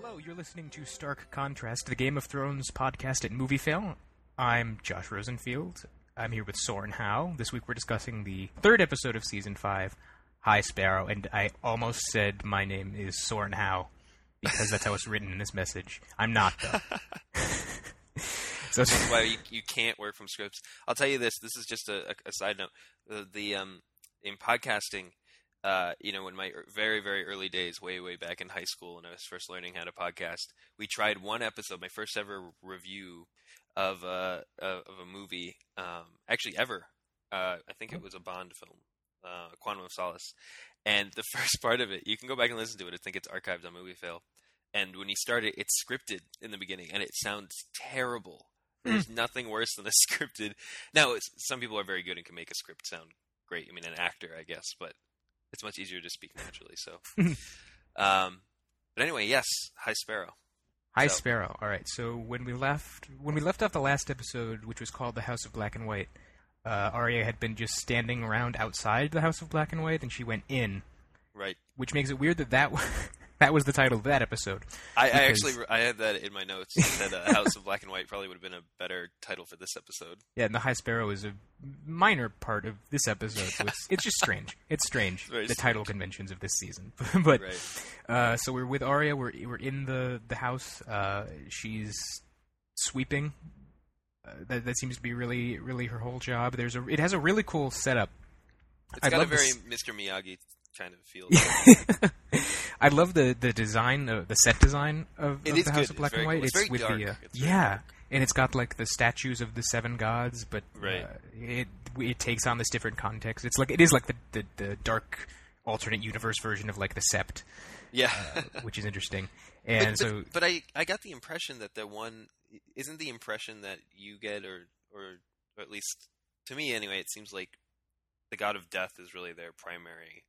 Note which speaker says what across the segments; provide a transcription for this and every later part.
Speaker 1: Hello, you're listening to Stark Contrast, the Game of Thrones podcast at MovieFail. I'm Josh Rosenfield. I'm here with Soren Howe. This week we're discussing the third episode of Season 5, High Sparrow, and I almost said my name is Soren Howe, because that's how it's written in this message. I'm not, though.
Speaker 2: So that's why you can't work from scripts. I'll tell you this is just a side note. In podcasting, in my very, very early days, way back in high school when I was first learning how to podcast, we tried one episode, my first ever review of a movie, actually ever. I think it was a Bond film, Quantum of Solace. And the first part of it, you can go back and listen to it. I think it's archived on MovieFail. And when he started, it's scripted in the beginning, and it sounds terrible. There's nothing worse than a scripted. Now, some people are very good and can make a script sound great. I mean, an actor, I guess, but it's much easier to speak naturally. So, but anyway, yes, High Sparrow.
Speaker 1: High Sparrow. All right. So when we left off the last episode, which was called The House of Black and White, Arya had been just standing around outside the House of Black and White, and she went in.
Speaker 2: Right.
Speaker 1: Which makes it weird that that was the title of that episode.
Speaker 2: I had that in my notes. That House of Black and White probably would have been a better title for this episode.
Speaker 1: Yeah, and the High Sparrow is a minor part of this episode. So it's just strange. It's strange, the title conventions of this season. But right. So we're with Arya. We're in the house. She's sweeping. That seems to be really her whole job. It has a really cool setup.
Speaker 2: It's got a very Mr. Miyagi kind of feel.
Speaker 1: I love the design, the set design of the House of Black and White.
Speaker 2: It's very
Speaker 1: with
Speaker 2: dark.
Speaker 1: And it's got like the statues of the seven gods, but it takes on this different context. It is like the dark alternate universe version of like the Sept, which is interesting. And
Speaker 2: but I got the impression that isn't the impression that you get, or at least to me anyway, it seems like the god of death is really their primary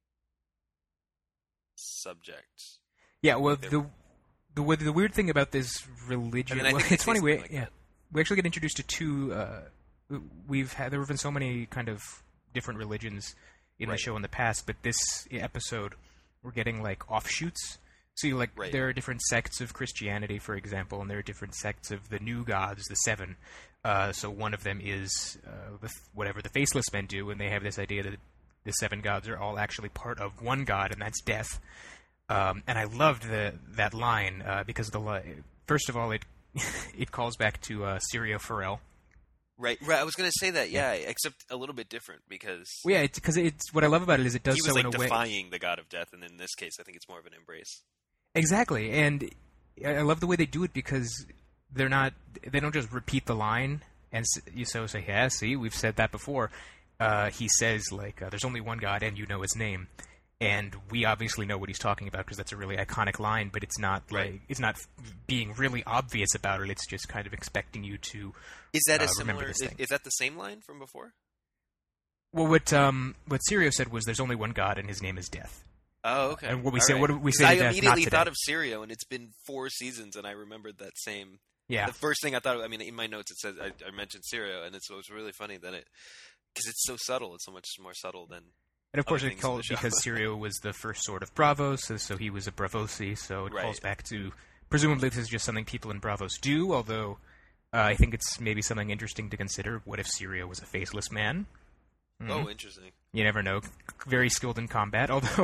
Speaker 2: subject.
Speaker 1: Yeah, well, the weird thing about this religion, it's funny. We actually get introduced to two. There have been so many kind of different religions in the show in the past, but this episode we're getting like offshoots. So there are different sects of Christianity, for example, and there are different sects of the new gods, the seven. So one of them is whatever the faceless men do, and they have this idea that the seven gods are all actually part of one god, and that's death. And I loved that line because first of all, it calls back to Syrio Forel.
Speaker 2: Right. I was going to say that, except a little bit different because.
Speaker 1: Well, yeah, because it's what I love about it is it does so in a way.
Speaker 2: He was defying the god of death, and in this case, I think it's more of an embrace.
Speaker 1: Exactly, and I love the way they do it because they don't just repeat the line and you say, yeah, see, we've said that before. He says, there's only one God, and you know his name. And we obviously know what he's talking about because that's a really iconic line, but it's not it's not being really obvious about it. It's just kind of expecting you to remember this thing.
Speaker 2: Is that the same line from before?
Speaker 1: Well, what Syrio said was, there's only one God, and his name is Death.
Speaker 2: Oh, okay.
Speaker 1: And what we say to Death,
Speaker 2: I immediately thought of Syrio, and it's been 4 seasons, and I remembered that same.
Speaker 1: Yeah.
Speaker 2: The first thing I thought of, in my notes it says I mentioned Syrio, and it was really funny that because it's so subtle. It's so much more subtle than.
Speaker 1: And of course, it calls because Syrio was the first sword of Braavos, so he was a Braavosi. So it calls back to presumably this is just something people in Braavos do. Although I think it's maybe something interesting to consider. What if Syrio was a faceless man? Mm-hmm.
Speaker 2: Oh, interesting.
Speaker 1: You never know. Very skilled in combat. Although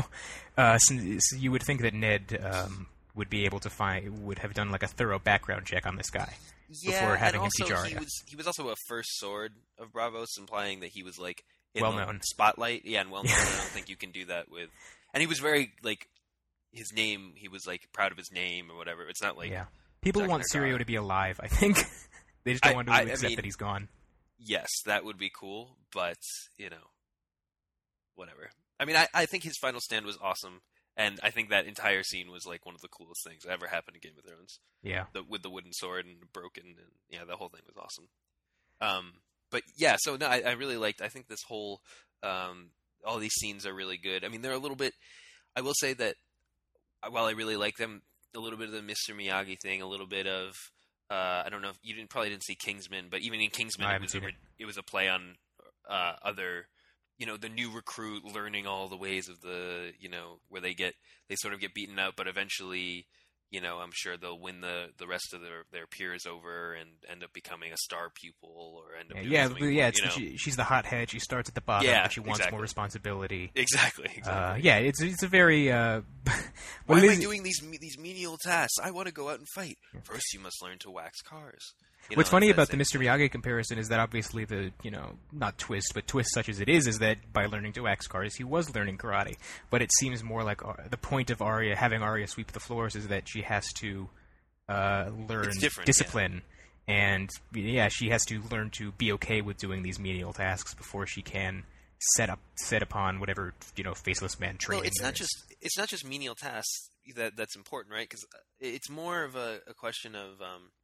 Speaker 1: you would think that Ned would be able to would have done like a thorough background check on this guy before having him teach Arya.
Speaker 2: He was also a first sword of Braavos, implying that he was like in
Speaker 1: well-known
Speaker 2: spotlight. Yeah, and well-known. I don't think you can do that with. And he was very his name. He was proud of his name or whatever. It's not like
Speaker 1: people want Syrio to be alive. I think they just don't want to accept that he's gone.
Speaker 2: Yes, that would be cool, but whatever. I think his final stand was awesome. And I think that entire scene was one of the coolest things that ever happened in Game of Thrones.
Speaker 1: Yeah.
Speaker 2: With the wooden sword and broken, and the whole thing was awesome. But yeah, so no, I really liked. I think this whole all these scenes are really good. They're a little bit. I will say that while I really like them, a little bit of the Mr. Miyagi thing, a little bit of I don't know if you probably didn't see Kingsman, but even in Kingsman, it was a play on other. The new recruit learning all the ways of the, where they sort of get beaten up, but eventually, I'm sure they'll win the rest of their peers over and end up becoming a star pupil or end up
Speaker 1: she's the hothead. She starts at the bottom, but she wants more responsibility.
Speaker 2: Exactly.
Speaker 1: It's a very.
Speaker 2: Why am I doing these menial tasks? I want to go out and fight. First, you must learn to wax cars.
Speaker 1: What's funny about the Mr. Miyagi comparison is that obviously the, not twist, but twist such as it is that by learning to wax cars, he was learning karate. But it seems more like the point of Arya, having Arya sweep the floors, is that she has to learn discipline. Yeah. And, she has to learn to be okay with doing these menial tasks before she can set upon whatever, faceless man training.
Speaker 2: Well, it's not just menial tasks that's important, right? Because it's more of a question of...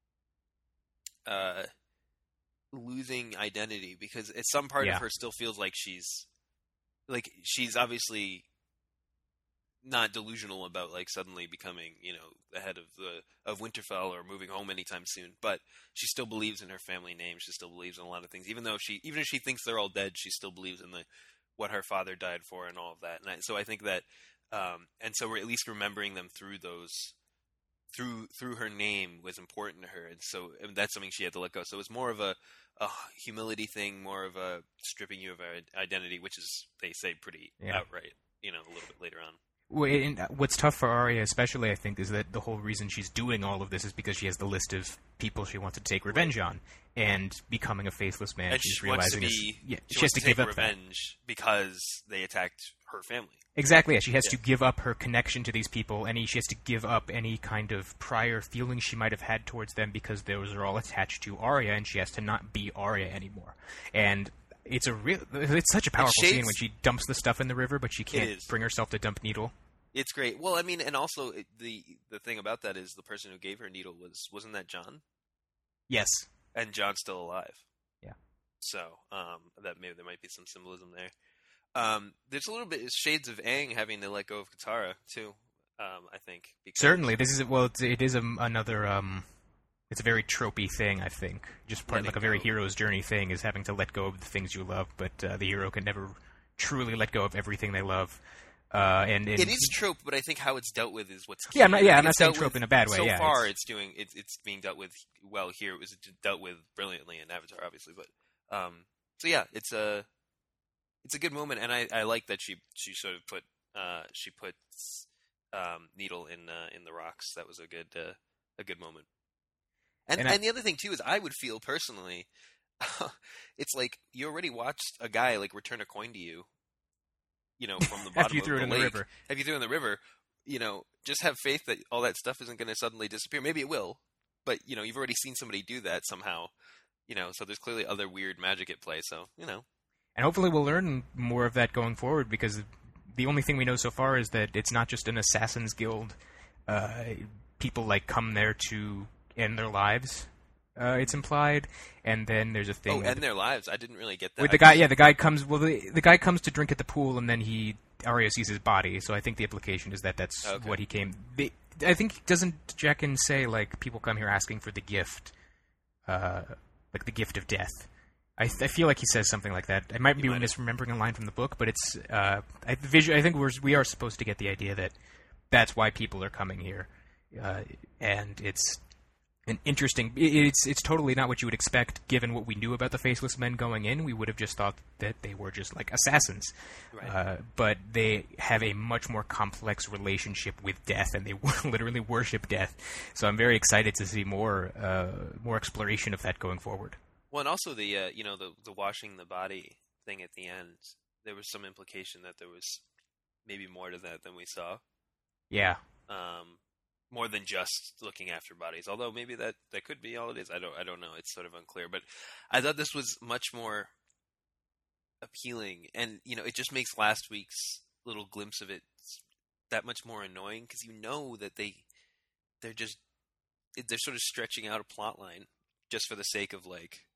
Speaker 2: losing identity, because some part of her still feels like she's obviously not delusional about suddenly becoming the head of Winterfell or moving home anytime soon, but she still believes in her family name. She still believes in a lot of things, even if she thinks they're all dead, she still believes in what her father died for and all of that. And so I think that and so we're at least remembering them through those. Through her name was important to her, and that's something she had to let go. So it's more of a humility thing, more of a stripping you of identity, which is, they say, pretty outright, a little bit later on.
Speaker 1: Well, and what's tough for Arya especially, I think, is that the whole reason she's doing all of this is because she has the list of people she wants to take revenge on, and becoming a faceless man,
Speaker 2: and
Speaker 1: she's
Speaker 2: realizing
Speaker 1: she
Speaker 2: has to give up revenge because they attacked her family.
Speaker 1: Exactly. She has to give up her connection to these people, and she has to give up any kind of prior feelings she might have had towards them, because those are all attached to Arya, and she has to not be Arya anymore. And it's such a powerful scene when she dumps the stuff in the river, but she can't bring herself to dump Needle.
Speaker 2: It's great. Well, I mean, and also the thing about that is the person who gave her Needle wasn't that Jon?
Speaker 1: Yes. And
Speaker 2: Jon's still alive.
Speaker 1: Yeah.
Speaker 2: So that maybe there might be some symbolism there. There's a little bit shades of Aang having to let go of Katara too. I think
Speaker 1: certainly this is it is another it's a very tropey thing. I think just part a very hero's journey thing is having to let go of the things you love, but the hero can never truly let go of everything they love. And
Speaker 2: it is trope, but I think how it's dealt with is what's key.
Speaker 1: Yeah, I'm not saying trope in a bad way.
Speaker 2: So far, it's being dealt with well here. It was dealt with brilliantly in Avatar, obviously, but it's a good moment, and I like that she sort of put Needle in the rocks. That was a good moment. And the other thing too is I would feel personally, it's like you already watched a guy return a coin to you, from the bottom
Speaker 1: after you threw
Speaker 2: of
Speaker 1: it in
Speaker 2: the lake.
Speaker 1: The river.
Speaker 2: If you threw it in the river, just have faith that all that stuff isn't going to suddenly disappear. Maybe it will, but you've already seen somebody do that somehow. So there's clearly other weird magic at play. So
Speaker 1: And hopefully we'll learn more of that going forward, because the only thing we know so far is that it's not just an Assassin's Guild. People come there to end their lives. It's implied, and then there's a thing.
Speaker 2: Oh, end their lives! I didn't really get that.
Speaker 1: With the guy, the guy comes. Well, the guy comes to drink at the pool, and then Arya sees his body. So I think the implication is that that's what he came. I think doesn't Jaqen say people come here asking for the gift, the gift of death. I feel like he says something like that. I might be misremembering a line from the book, but it's. I think we are supposed to get the idea that that's why people are coming here, and it's an interesting. It's totally not what you would expect, given what we knew about the Faceless Men going in. We would have just thought that they were just assassins,
Speaker 2: right.
Speaker 1: But they have a much more complex relationship with death, and they literally worship death. So I'm very excited to see more exploration of that going forward.
Speaker 2: Well, and also the washing the body thing at the end, there was some implication that there was maybe more to that than we saw.
Speaker 1: Yeah.
Speaker 2: More than just looking after bodies, although maybe that could be all it is. I don't know. It's sort of unclear. But I thought this was much more appealing, and it just makes last week's little glimpse of it that much more annoying, because that they're sort of stretching out a plot line just for the sake of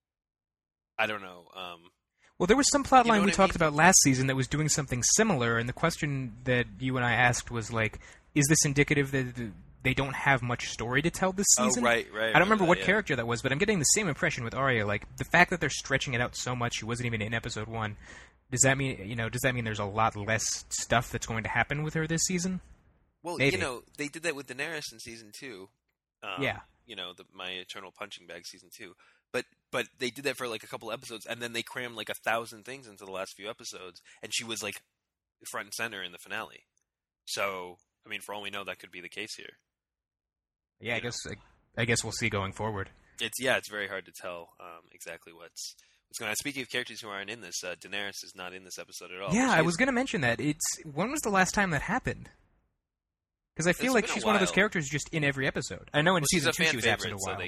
Speaker 2: I don't know.
Speaker 1: Well, there was some plot line we talked about last season that was doing something similar, and the question that you and I asked was is this indicative that they don't have much story to tell this season?
Speaker 2: Oh, right.
Speaker 1: I don't remember what character that was, but I'm getting the same impression with Arya. The fact that they're stretching it out so much, she wasn't even in episode 1. Does that mean there's a lot less stuff that's going to happen with her this season?
Speaker 2: Well,
Speaker 1: Maybe.
Speaker 2: you know, they did that with Daenerys in season 2.
Speaker 1: Yeah.
Speaker 2: You know, My Eternal Punching Bag season 2. But they did that for like a couple episodes, and then they crammed like 1,000 things into the last few episodes, and she was like front and center in the finale. So, I mean, for all we know, that could be the case here.
Speaker 1: Yeah, I guess we'll see going forward.
Speaker 2: It's very hard to tell exactly what's going on. Speaking of characters who aren't in this, Daenerys is not in this episode at all.
Speaker 1: Yeah, I was going to mention that. When was the last time that happened? Because I feel like she's one of those characters just in every episode. I know in season 2 she was absent a while.
Speaker 2: So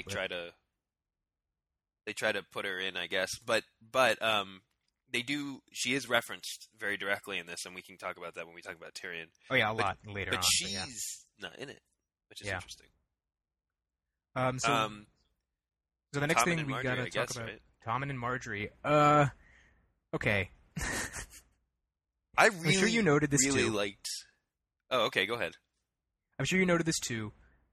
Speaker 2: they try to put her in, I guess. But they do. She is referenced very directly in this, and we can talk about that when we talk about Tyrion.
Speaker 1: Oh yeah, a lot later on.
Speaker 2: But she's not in it, which is interesting.
Speaker 1: So the next
Speaker 2: Tommen
Speaker 1: thing we got to talk about,
Speaker 2: right?
Speaker 1: Tommen and Marjorie. Okay.
Speaker 2: I'm sure
Speaker 1: you noted this
Speaker 2: really
Speaker 1: too.
Speaker 2: Liked. Oh, okay. Go ahead.
Speaker 1: I'm sure you noted this too.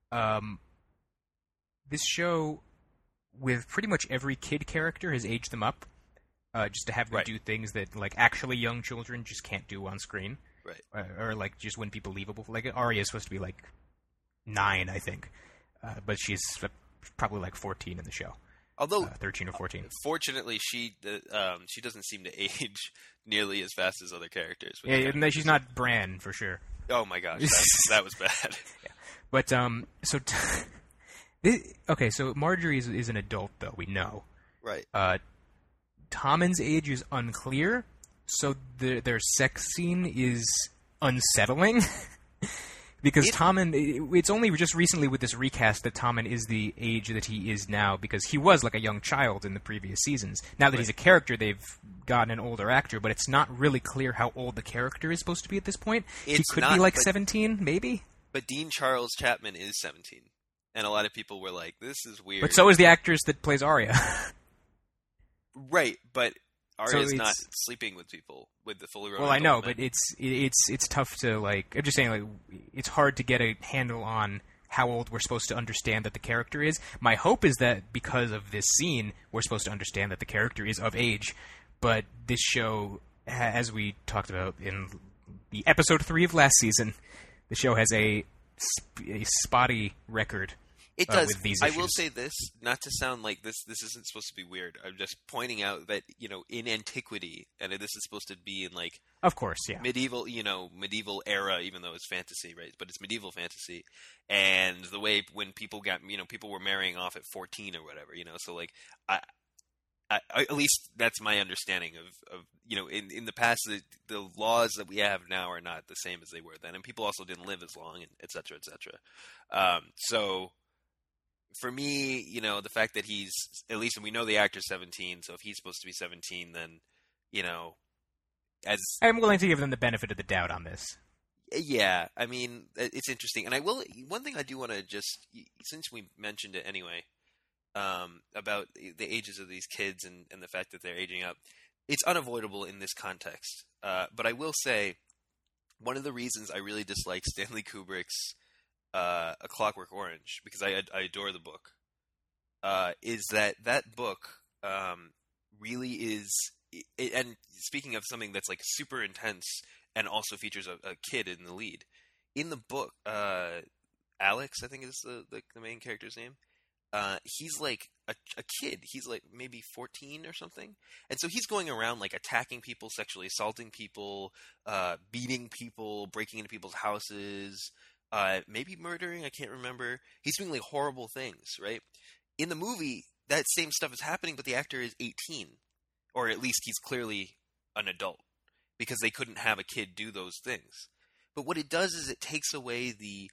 Speaker 1: This show, with pretty much every kid character, has aged them up, just to have them do things that like actually young children just can't do on screen,
Speaker 2: right?
Speaker 1: Or like just wouldn't be believable. Like Arya is supposed to be like 9, I think, but she's probably like 14 in the show.
Speaker 2: Although
Speaker 1: 13 or 14.
Speaker 2: Fortunately, she doesn't seem to age nearly as fast as other characters.
Speaker 1: Yeah, and she's not Bran for sure.
Speaker 2: Oh my gosh, that was bad.
Speaker 1: Yeah. But so Marjorie is an adult, though, we know.
Speaker 2: Right.
Speaker 1: Tommen's age is unclear, so their sex scene is unsettling. Because Tommen, it's only just recently with this recast that Tommen is the age that he is now, because he was like a young child in the previous seasons. Now that he's a character, they've gotten an older actor, but it's not really clear how old the character is supposed to be at this point. He could be like 17, maybe?
Speaker 2: But Dean Charles Chapman is 17. And a lot of people were like, this is weird.
Speaker 1: But so is the actress that plays Arya.
Speaker 2: Right, but Arya's not sleeping with people with the fully grown.
Speaker 1: Well, I know, but it's tough to like. I'm just saying, like, it's hard to get a handle on how old we're supposed to understand that the character is. My hope is that because of this scene, we're supposed to understand that the character is of age. But this show, as we talked about in the episode 3 of last season, the show has a spotty record.
Speaker 2: It does.
Speaker 1: With these
Speaker 2: I
Speaker 1: issues.
Speaker 2: will say this, not to sound like this isn't supposed to be weird. I'm just pointing out that, in antiquity, and this is supposed to be in like,
Speaker 1: of course, yeah,
Speaker 2: medieval era, even though it's fantasy, right? But it's medieval fantasy, and the way when people people were marrying off at 14 or whatever, so like, I at least that's my understanding of in the past, the laws that we have now are not the same as they were then, and people also didn't live as long, and et cetera, et cetera. So. For me, the fact that he's, at least, and we know the actor's 17, so if he's supposed to be 17, then, as...
Speaker 1: I'm willing to give them the benefit of the doubt on this.
Speaker 2: Yeah, I mean, it's interesting. And one thing I do want to just, since we mentioned it anyway, about the ages of these kids and the fact that they're aging up, it's unavoidable in this context. But I will say, one of the reasons I really dislike Stanley Kubrick's A Clockwork Orange, because I adore the book, is that book really is, and speaking of something that's like super intense and also features a kid in the lead. In the book, Alex, I think is the main character's name, he's like a kid. He's like maybe 14 or something. And so he's going around like attacking people, sexually assaulting people, beating people, breaking into people's houses, maybe murdering, I can't remember. He's doing like horrible things, right? In the movie, that same stuff is happening, but the actor is 18. Or at least he's clearly an adult, because they couldn't have a kid do those things. But what it does is it takes away the...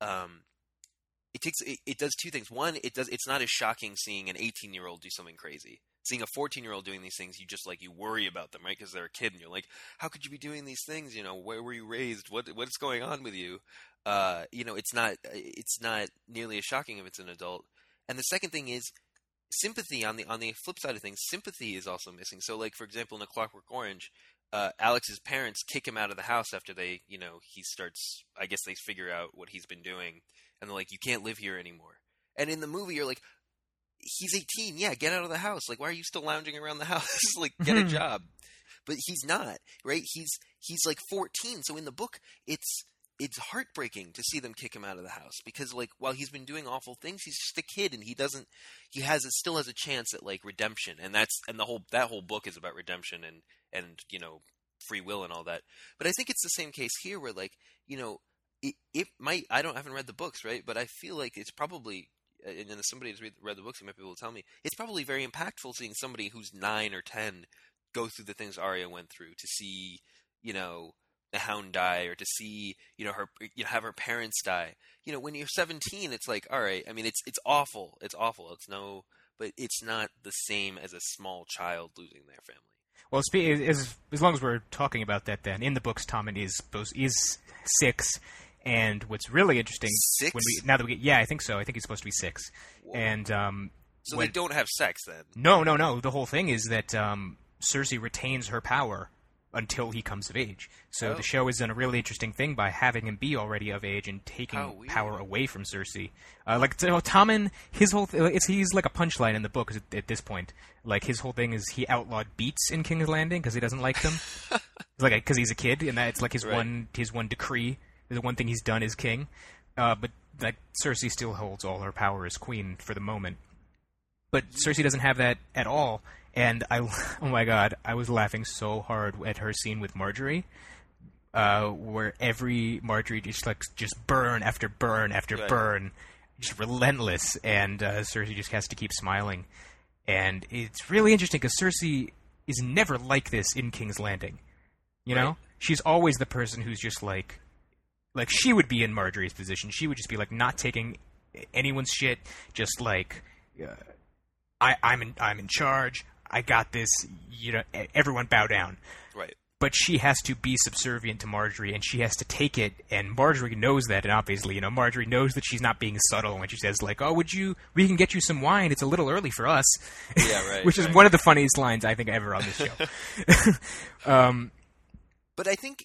Speaker 2: It does two things. One, it's not as shocking seeing an 18-year-old do something crazy. Seeing a 14-year-old doing these things, you worry about them, right? Because they're a kid, and you're like, how could you be doing these things? Where were you raised? What's going on with you? It's not nearly as shocking if it's an adult. And the second thing is sympathy. On the flip side of things, sympathy is also missing. So, like, for example, in A Clockwork Orange, Alex's parents kick him out of the house after he starts, I guess they figure out what he's been doing, and they're like, you can't live here anymore. And in the movie, you're like, he's 18, yeah, get out of the house. Like, why are you still lounging around the house? Like, get a job. But he's not, right? He's like 14. So in the book, it's it's heartbreaking to see them kick him out of the house because, like, while he's been doing awful things, he's just a kid and still has a chance at like redemption, and that whole book is about redemption and free will and all that. But I think it's the same case here where, like, it might, I haven't read the books, right? But I feel like it's probably, and if somebody has read the books, he might be able to tell me, it's probably very impactful seeing somebody who's 9 or 10 go through the things Arya went through, to see, the Hound die, or to see, her, have her parents die. When you're 17, it's like, all right, I mean, it's awful. It's awful. But it's not the same as a small child losing their family.
Speaker 1: Well, as long as we're talking about that, then in the books, Tommen is 6, and what's really interesting
Speaker 2: 6?
Speaker 1: I think so. I think he's supposed to be 6. Whoa. And
Speaker 2: so they don't have sex then?
Speaker 1: No. The whole thing is that Cersei retains her power until he comes of age. So the show has done a really interesting thing by having him be already of age and taking power away from Cersei. Tommen, his whole he's like a punchline in the book at this point. Like, his whole thing is he outlawed beats in King's Landing because he doesn't like them. Because he's a kid, and that's like his one decree. The one thing he's done as king. But like, Cersei still holds all her power as queen for the moment. But Cersei doesn't have that at all. And oh my god, I was laughing so hard at her scene with Marjorie, where every Marjorie just burn after burn after burn, just relentless, and Cersei just has to keep smiling. And it's really interesting because Cersei is never like this in King's Landing. You know, she's always the person who's just like she would be in Marjorie's position. She would just be like not taking anyone's shit, just like I'm in charge. I got this, everyone bow down.
Speaker 2: Right.
Speaker 1: But she has to be subservient to Marjorie, and she has to take it, and Marjorie knows that, and obviously, Marjorie knows that she's not being subtle when she says, like, we can get you some wine, it's a little early for us.
Speaker 2: Yeah, right.
Speaker 1: Which is one of the funniest lines, I think, ever on this show.
Speaker 2: But I think,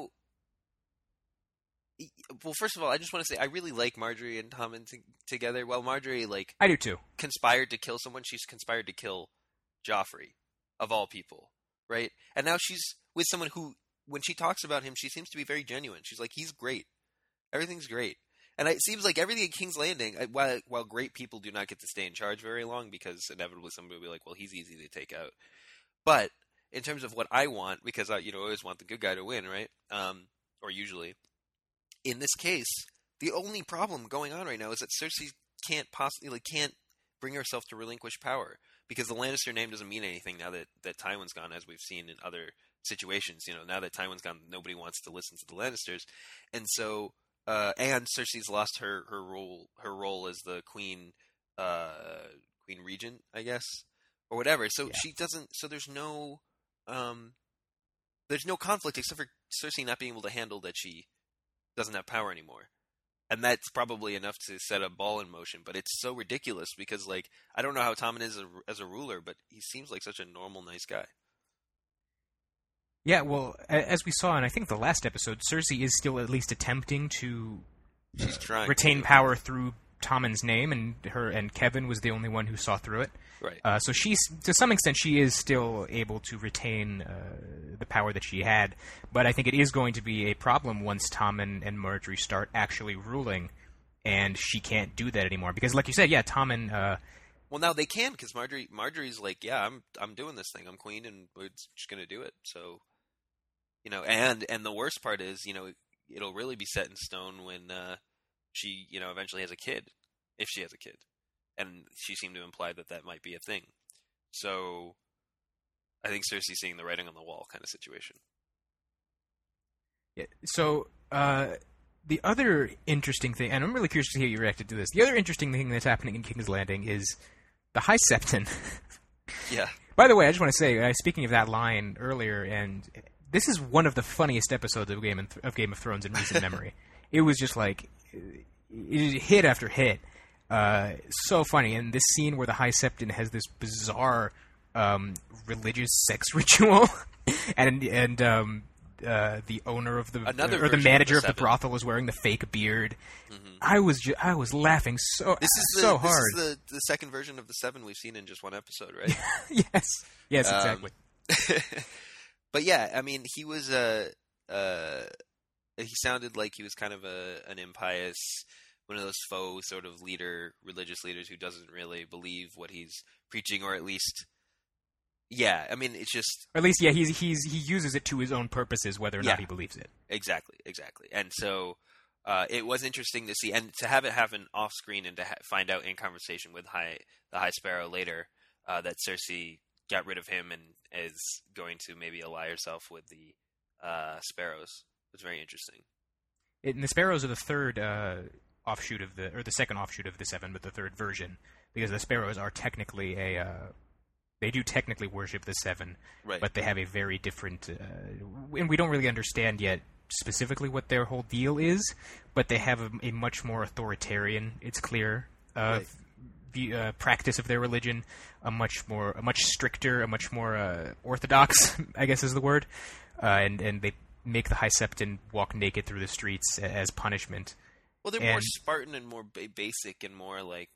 Speaker 2: well, first of all, I just want to say I really like Marjorie and Tommen together. While Marjorie,
Speaker 1: I do too,
Speaker 2: conspired to kill someone, she's conspired to kill Joffrey, of all people, right? And now she's with someone who, when she talks about him, she seems to be very genuine. She's like, he's great. Everything's great. And it seems like everything at King's Landing, while great people do not get to stay in charge very long, because inevitably somebody will be like, well, he's easy to take out. But in terms of what I want, because I always want the good guy to win, right? Or usually. In this case, the only problem going on right now is that Cersei can't bring herself to relinquish power. Because the Lannister name doesn't mean anything now that Tywin's gone, as we've seen in other situations. Now that Tywin's gone, nobody wants to listen to the Lannisters, and so and Cersei's lost her role as the queen regent, I guess, or whatever. So she doesn't. So there's no conflict except for Cersei not being able to handle that she doesn't have power anymore. And that's probably enough to set a ball in motion, but it's so ridiculous because, like, I don't know how Tommen is as a ruler, but he seems like such a normal, nice guy.
Speaker 1: Yeah, well, as we saw in, I think, the last episode, Cersei is still at least attempting to retain power through Tommen's name, and Kevin was the only one who saw through it.
Speaker 2: Right.
Speaker 1: So she's, to some extent, she is still able to retain the power that she had. But I think it is going to be a problem once Tommen and Marjorie start actually ruling, and she can't do that anymore. Because, like you said, Tommen.
Speaker 2: Well, now they can, because Marjorie's like, yeah, I'm doing this thing. I'm queen, and we're just going to do it. So, and the worst part is, it'll really be set in stone when she, eventually has a kid, if she has a kid. And she seemed to imply that might be a thing. So I think Cersei's seeing the writing on the wall kind of situation.
Speaker 1: Yeah. So the other interesting thing, and I'm really curious to hear you reacted to this, the other interesting thing that's happening in King's Landing is the High Septon.
Speaker 2: Yeah.
Speaker 1: By the way, I just want to say, speaking of that line earlier, and this is one of the funniest episodes of Game of Thrones in recent memory. It was just like hit after hit. So funny. And this scene where the High Septon has this bizarre religious sex ritual, and the owner of the manager of the brothel is wearing the fake beard. Mm-hmm. I was laughing so hard.
Speaker 2: This is the second version of the 7 we've seen in just one episode, right?
Speaker 1: Yes, exactly.
Speaker 2: But yeah, I mean, he was he sounded like he was kind of an impious, one of those faux sort of religious leaders who doesn't really believe what he's preaching, or at least, yeah. I mean, it's just,
Speaker 1: or at least, yeah, he uses it to his own purposes, whether or not he believes it.
Speaker 2: Exactly. And so it was interesting to see, and to have it happen off screen, and to find out in conversation with the High Sparrow later that Cersei got rid of him and is going to maybe ally herself with the Sparrows. It was very interesting.
Speaker 1: And the Sparrows are the third offshoot of the second offshoot of the Seven, but the third version, because the Sparrows are technically they do technically worship the Seven,
Speaker 2: right.
Speaker 1: But they have a very different, and we don't really understand yet specifically what their whole deal is, but they have a much more authoritarian, it's clear, practice of their religion, a much stricter, a much more orthodox, I guess is the word, and they make the High Septon walk naked through the streets as punishment.
Speaker 2: Well, they're more Spartan and more basic and more like,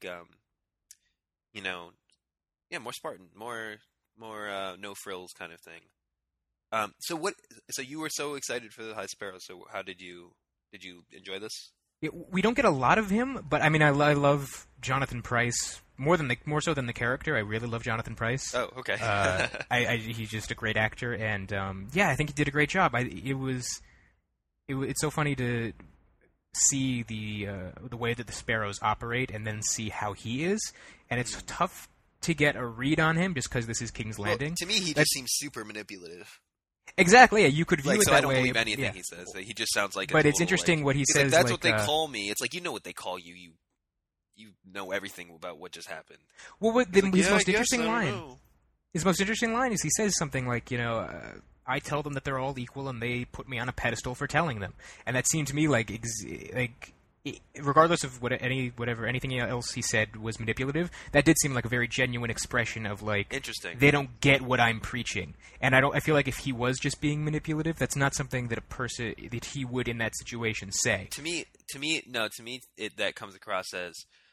Speaker 2: more Spartan, more no frills kind of thing. So you were so excited for the High Sparrow. So how did you enjoy this?
Speaker 1: We don't get a lot of him, but I mean, I love Jonathan Pryce more so than the character. I really love Jonathan Pryce.
Speaker 2: Oh, okay.
Speaker 1: He's just a great actor, and I think he did a great job. It's so funny to see the way that the Sparrows operate, and then see how he is, and it's tough to get a read on him just because this is King's Landing.
Speaker 2: To me, he just seems super manipulative.
Speaker 1: Exactly, yeah, you could view it that way.
Speaker 2: I don't believe anything he says. He just sounds like.
Speaker 1: But it's interesting what he says.
Speaker 2: That's what they call me. It's like, you know what they call you. You know everything about what just happened.
Speaker 1: Well, his most interesting line is he says something like, I tell them that they're all equal, and they put me on a pedestal for telling them. And that seemed to me like regardless of anything else he said was manipulative, that did seem like a very genuine expression of like,
Speaker 2: interesting.
Speaker 1: They don't get what I'm preaching. And I feel like if he was just being manipulative, that's not something that that he would in that situation say.
Speaker 2: To me, that comes across as,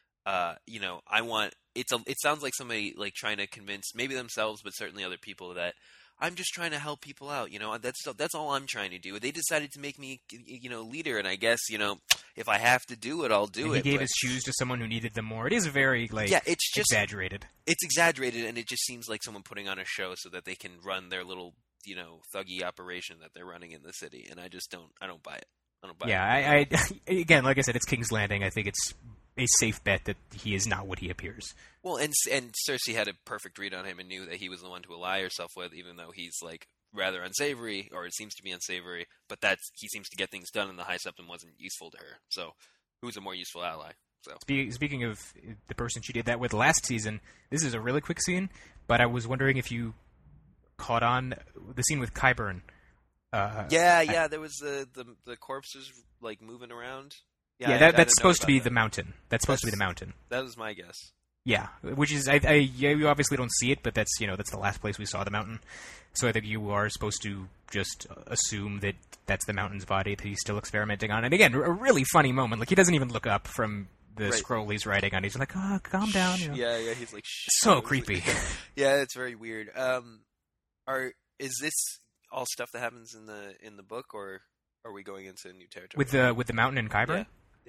Speaker 2: it sounds like somebody like trying to convince maybe themselves, but certainly other people, that I'm just trying to help people out. That's all I'm trying to do. They decided to make me, leader, and I guess, if I have to do it, I'll do it.
Speaker 1: He gave his shoes to someone who needed them more. It is very it's just exaggerated.
Speaker 2: It's exaggerated, and it just seems like someone putting on a show so that they can run their little, thuggy operation that they're running in the city. And I just I don't buy it.
Speaker 1: I again, like I said, it's King's Landing. I think it's a safe bet that he is not what he appears.
Speaker 2: Well, and Cersei had a perfect read on him and knew that he was the one to ally herself with, even though he's like rather unsavory, or it seems to be unsavory. But he seems to get things done, and the High Septon wasn't useful to her. So, who's a more useful ally? So,
Speaker 1: speaking of the person she did that with last season, this is a really quick scene, but I was wondering if you caught on the scene with Qyburn.
Speaker 2: There was the corpses like moving around.
Speaker 1: Yeah, that's supposed to be the mountain. That's supposed to be the mountain.
Speaker 2: That was my guess.
Speaker 1: Yeah, which is you obviously don't see it, but that's the last place we saw the mountain. So I think you are supposed to just assume that that's the mountain's body that he's still experimenting on. And again, a really funny moment. Like, he doesn't even look up from the scroll he's writing on. He's like, "Oh, calm down."
Speaker 2: Yeah, he's like, shh.
Speaker 1: So creepy.
Speaker 2: Yeah, it's very weird. Is this all stuff that happens in the book, or are we going into new territory
Speaker 1: with the mountain and Qyburn?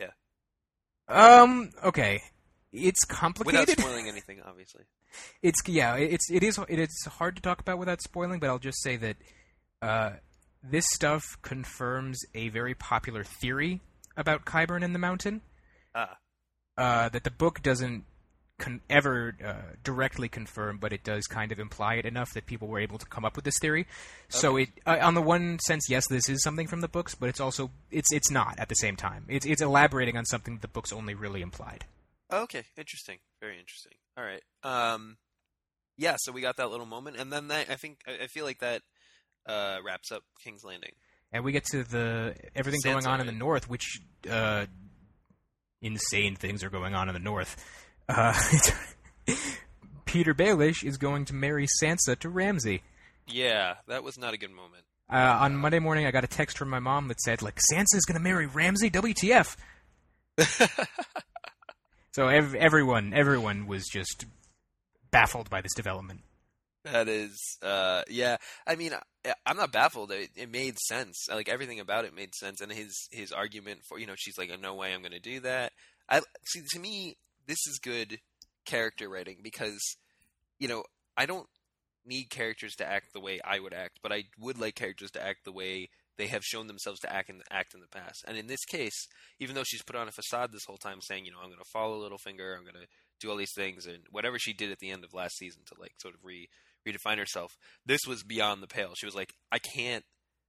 Speaker 2: Yeah.
Speaker 1: Okay. It's complicated.
Speaker 2: Without spoiling anything, obviously.
Speaker 1: It is hard to talk about without spoiling, but I'll just say that this stuff confirms a very popular theory about Qyburn and the mountain. That the book doesn't ever directly confirm, but it does kind of imply it enough that people were able to come up with this theory. Okay. So it, on the one sense, yes, this is something from the books, but it's also it's not at the same time. It's elaborating on something the books only really implied.
Speaker 2: Okay, interesting, very interesting. All right, so we got that little moment, and then I feel like that wraps up King's Landing,
Speaker 1: and we get to everything Sansa, going on in the north, which insane things are going on in the north. Peter Baelish is going to marry Sansa to Ramsay.
Speaker 2: Yeah, that was not a good moment.
Speaker 1: On Monday morning, I got a text from my mom that said, Sansa's going to marry Ramsay? WTF? So everyone was just baffled by this development.
Speaker 2: That is, yeah. I mean, I'm not baffled. It made sense. Like everything about it made sense, and his argument for she's like, no way I'm going to do that. I see. To me, this is good character writing because I don't need characters to act the way I would act, but I would like characters to act the way they have shown themselves to act in the past. And in this case, even though she's put on a facade this whole time saying, I'm going to follow Littlefinger, I'm going to do all these things, and whatever she did at the end of last season to like sort of redefine herself, this was beyond the pale. She was like, I can't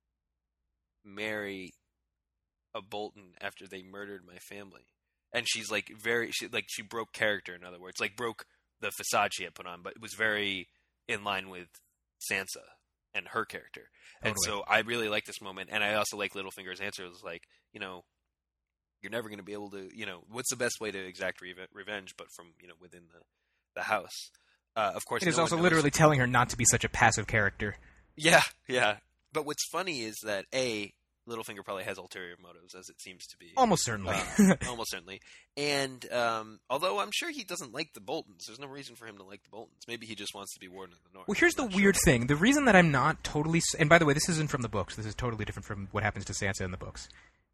Speaker 2: marry a Bolton after they murdered my family. And she's like she broke character, in other words, like broke the facade she had put on, but it was very in line with Sansa and her character. Totally. And so I really like this moment, and I also like Littlefinger's answer. It was like, you're never going to be able to, what's the best way to exact revenge but from, within the house? Of course,
Speaker 1: it is also literally telling her not to be such a passive character.
Speaker 2: Yeah, yeah. But what's funny is that Littlefinger probably has ulterior motives, as it seems to be.
Speaker 1: Almost certainly.
Speaker 2: Almost certainly. And although I'm sure he doesn't like the Boltons, there's no reason for him to like the Boltons. Maybe he just wants to be Warden of the North.
Speaker 1: Well, here's the weird thing. The reason that I'm not totally... And by the way, this isn't from the books. This is totally different from what happens to Sansa in the books.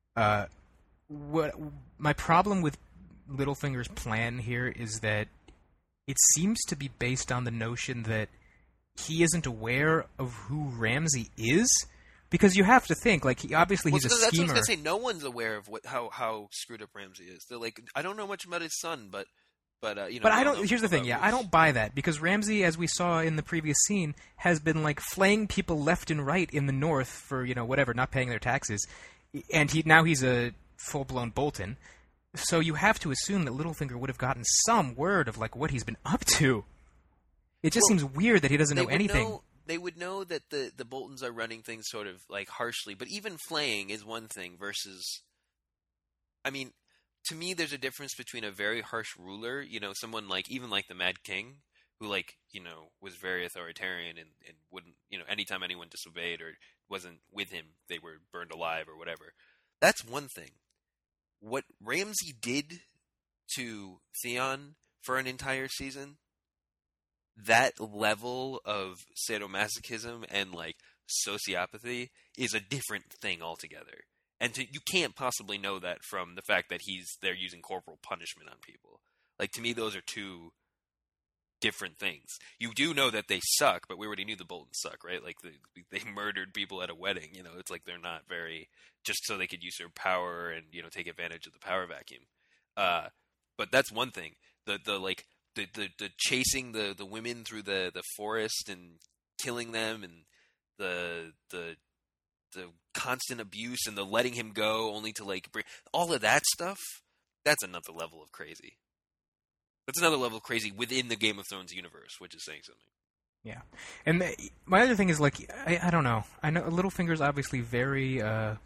Speaker 1: My problem with Littlefinger's plan here is that it seems to be based on the notion that he isn't aware of who Ramsay is. Because you have to think, like, he's a schemer.
Speaker 2: That's what I was going to say. No one's aware of how screwed up Ramsay is. They're like, I don't know much about his son, but But
Speaker 1: I don't. Here's the thing. Yeah, I don't buy that because Ramsay, as we saw in the previous scene, has been like flaying people left and right in the North for whatever, not paying their taxes, and he's a full-blown Bolton. So you have to assume that Littlefinger would have gotten some word of like what he's been up to. It just seems weird that he doesn't know anything.
Speaker 2: They would know that the Boltons are running things sort of like harshly, but even flaying is one thing versus. I mean, to me, there's a difference between a very harsh ruler, someone like even like the Mad King, who was very authoritarian and wouldn't, anytime anyone disobeyed or wasn't with him, they were burned alive or whatever. That's one thing. What Ramsay did to Theon for an entire season, that level of sadomasochism and like sociopathy is a different thing altogether. And you can't possibly know that from the fact that they're using corporal punishment on people. Like, to me, those are two different things. You do know that they suck, but we already knew the Boltons suck, right? Like, they murdered people at a wedding. It's like they're not very... just so they could use their power and, take advantage of the power vacuum. But that's one thing. The chasing the women through the forest and killing them and the constant abuse and the letting him go only to like bring all of that stuff, that's another level of crazy. That's another level of crazy within the Game of Thrones universe, which is saying something.
Speaker 1: Yeah. And my other thing is like, I don't know. I know Littlefinger's obviously very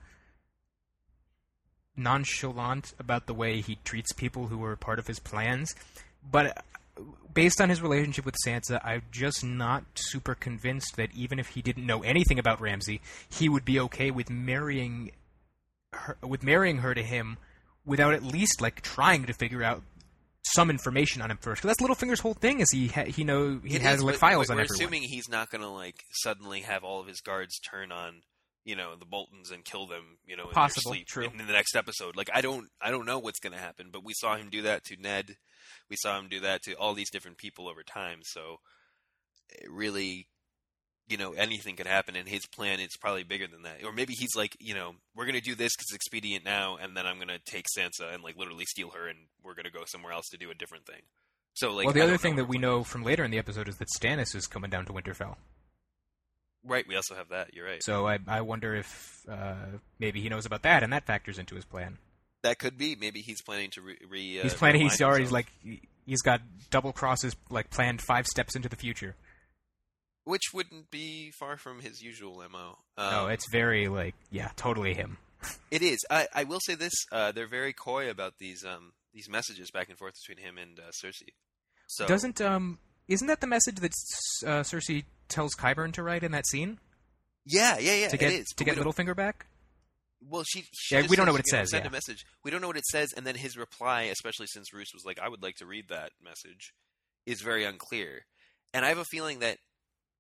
Speaker 1: nonchalant about the way he treats people who are part of his plans, but based on his relationship with Sansa, I'm just not super convinced that even if he didn't know anything about Ramsay, he would be okay with marrying her to him without at least like trying to figure out some information on him first. Because that's Littlefinger's whole thing is he has like files on everyone.
Speaker 2: We're assuming he's not going to like suddenly have all of his guards turn on the Boltons and kill them in their sleep.
Speaker 1: True.
Speaker 2: In the next episode. Like I don't know what's going to happen, but we saw him do that to Ned. We saw him do that to all these different people over time, so it really, anything could happen, and his plan is probably bigger than that. Or maybe he's like, we're going to do this because it's expedient now, and then I'm going to take Sansa and, like, literally steal her, and we're going to go somewhere else to do a different thing. So, like,
Speaker 1: well, the other thing that we know from later in the episode is that Stannis is coming down to Winterfell.
Speaker 2: Right, we also have that, you're right.
Speaker 1: So I wonder if maybe he knows about that, and that factors into his plan.
Speaker 2: That could be. Maybe he's planning to
Speaker 1: he's planning. He's already like he's got double crosses like planned 5 steps into the future,
Speaker 2: which wouldn't be far from his usual MO.
Speaker 1: No, it's very totally him.
Speaker 2: It is. I will say this: they're very coy about these messages back and forth between him and Cersei. So
Speaker 1: isn't that the message that Cersei tells Qyburn to write in that scene?
Speaker 2: Yeah.
Speaker 1: To get Littlefinger back.
Speaker 2: Well, she
Speaker 1: we don't know what it says.
Speaker 2: Send a message. We don't know what it says, and then his reply, especially since Roose was like, "I would like to read that message," is very unclear. And I have a feeling that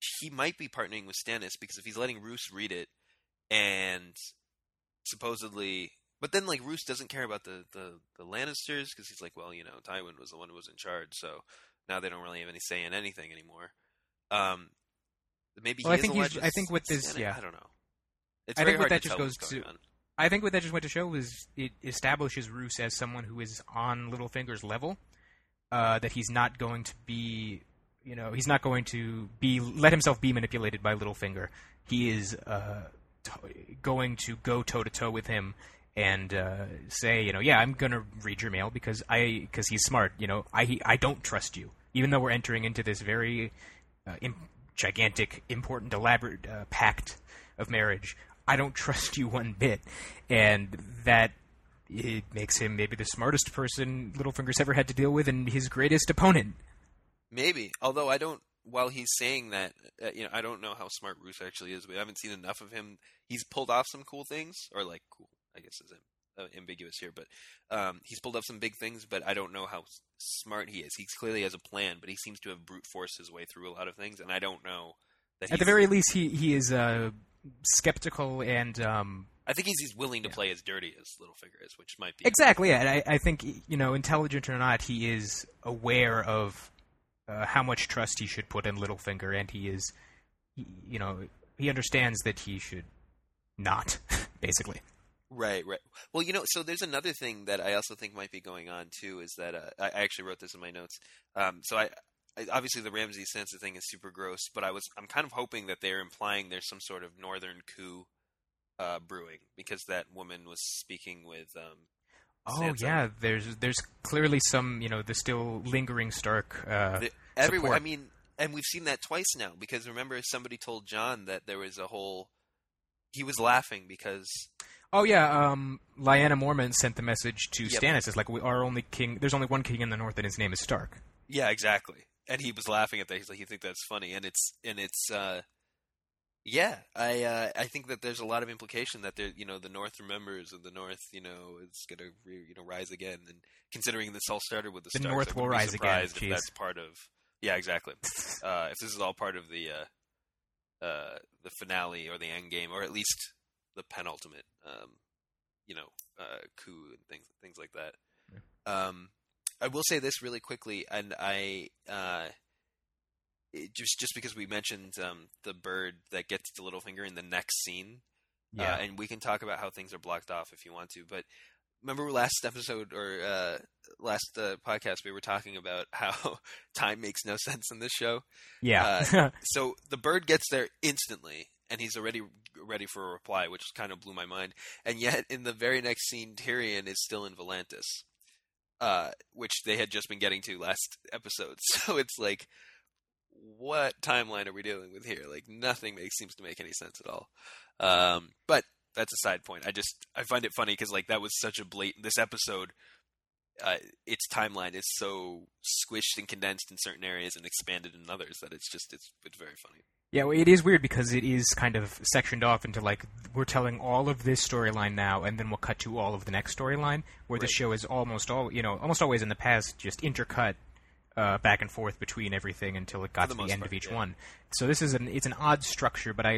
Speaker 2: he might be partnering with Stannis, because if he's letting Roose read it, and supposedly, but then like Roose doesn't care about the Lannisters, because he's like, well, Tywin was the one who was in charge, so now they don't really have any say in anything anymore. Maybe. Well,
Speaker 1: I think with this,
Speaker 2: Stannis, I don't know. It's
Speaker 1: I
Speaker 2: very
Speaker 1: think what
Speaker 2: hard
Speaker 1: that
Speaker 2: to
Speaker 1: just
Speaker 2: tell
Speaker 1: goes
Speaker 2: what's
Speaker 1: to.
Speaker 2: going on.
Speaker 1: I think what that just went to show is it establishes Roose as someone who is on Littlefinger's level. That he's not going to be, he's not going to let himself be manipulated by Littlefinger. He is going to go toe to toe with him and say, yeah, I'm going to read your mail because he's smart. I don't trust you, even though we're entering into this very gigantic, important, elaborate pact of marriage. I don't trust you one bit, and that. It makes him maybe the smartest person Littlefinger's ever had to deal with and his greatest opponent.
Speaker 2: Maybe. Although while he's saying that, I don't know how smart Roose actually is. We haven't seen enough of him. He's pulled off some cool things, or like cool, I guess is ambiguous here, but he's pulled off some big things, but I don't know how smart he is. He clearly has a plan, but he seems to have brute forced his way through a lot of things, and I don't know that
Speaker 1: at the very least, he is skeptical and...
Speaker 2: I think he's willing to play as dirty as Littlefinger is, which might be...
Speaker 1: Exactly, yeah. And I think, intelligent or not, he is aware of how much trust he should put in Littlefinger, and he is, he understands that he should not, basically.
Speaker 2: Right. Well, so there's another thing that I also think might be going on, too, is that I actually wrote this in my notes. So I obviously the Ramsay Sansa thing is super gross, but I'm kind of hoping that they're implying there's some sort of northern coup brewing, because that woman was speaking with Sansa.
Speaker 1: Yeah, there's clearly some, the still lingering Stark
Speaker 2: everywhere.
Speaker 1: support.
Speaker 2: I mean, and we've seen that twice now, because remember somebody told Jon that there was he was laughing because...
Speaker 1: Oh yeah, Lyanna Mormont sent the message to Stannis. It's like, there's only one king in the north and his name is Stark.
Speaker 2: Yeah, exactly. And he was laughing at that. He's like, you think that's funny? And it's yeah, I think that there's a lot of implication that the North remembers, and the North, is going to rise again. And considering this all started with the Starks,
Speaker 1: North will rise again.
Speaker 2: If that's part of, yeah, exactly. If this is all part of the finale or the end game, or at least the penultimate, coup and things like that. Yeah. I will say this really quickly, and just because we mentioned the bird that gets to Littlefinger in the next scene, and we can talk about how things are blocked off if you want to, but remember last episode or last podcast we were talking about how time makes no sense in this show?
Speaker 1: Yeah.
Speaker 2: So the bird gets there instantly, and he's already ready for a reply, which kind of blew my mind. And yet in the very next scene, Tyrion is still in Volantis, which they had just been getting to last episode. So it's like, what timeline are we dealing with here? Like, nothing seems to make any sense at all. But that's a side point. I find it funny because, like, that was such a blatant... This episode, its timeline is so squished and condensed in certain areas and expanded in others that it's very funny.
Speaker 1: Yeah, well, it is weird because it is kind of sectioned off into, like, we're telling all of this storyline now, and then we'll cut to all of the next storyline, where the show is almost always in the past just intercut back and forth between everything until it got to the end of each one. So this is it's an odd structure, but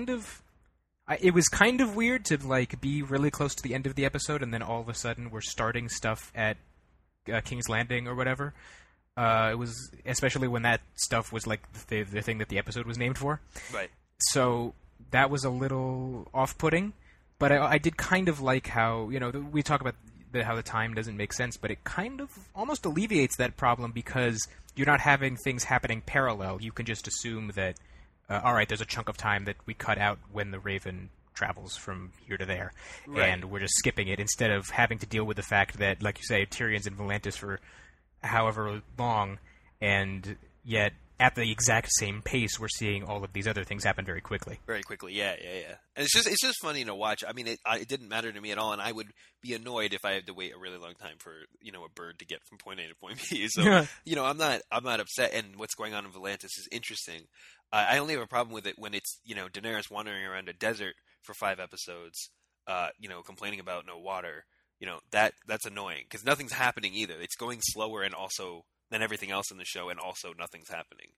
Speaker 1: it was kind of weird to like be really close to the end of the episode, and then all of a sudden we're starting stuff at King's Landing or whatever. It was especially when that stuff was like the thing that the episode was named for.
Speaker 2: Right.
Speaker 1: So that was a little off-putting, but I did kind of like how we talk about how the time doesn't make sense, but it kind of almost alleviates that problem because you're not having things happening parallel. You can just assume that, all right, there's a chunk of time that we cut out when the Raven travels from here to there, right, and we're just skipping it instead of having to deal with the fact that, like you say, Tyrion's in Volantis for however long, and yet at the exact same pace, we're seeing all of these other things happen very quickly.
Speaker 2: Very quickly, yeah. And it's just funny to watch. I mean, it didn't matter to me at all, and I would be annoyed if I had to wait a really long time for a bird to get from point A to point B. So I'm not upset. And what's going on in Volantis is interesting. I only have a problem with it when it's Daenerys wandering around a desert for 5 episodes, complaining about no water. That's annoying because nothing's happening either. It's going slower and also than everything else in the show, and also nothing's happening.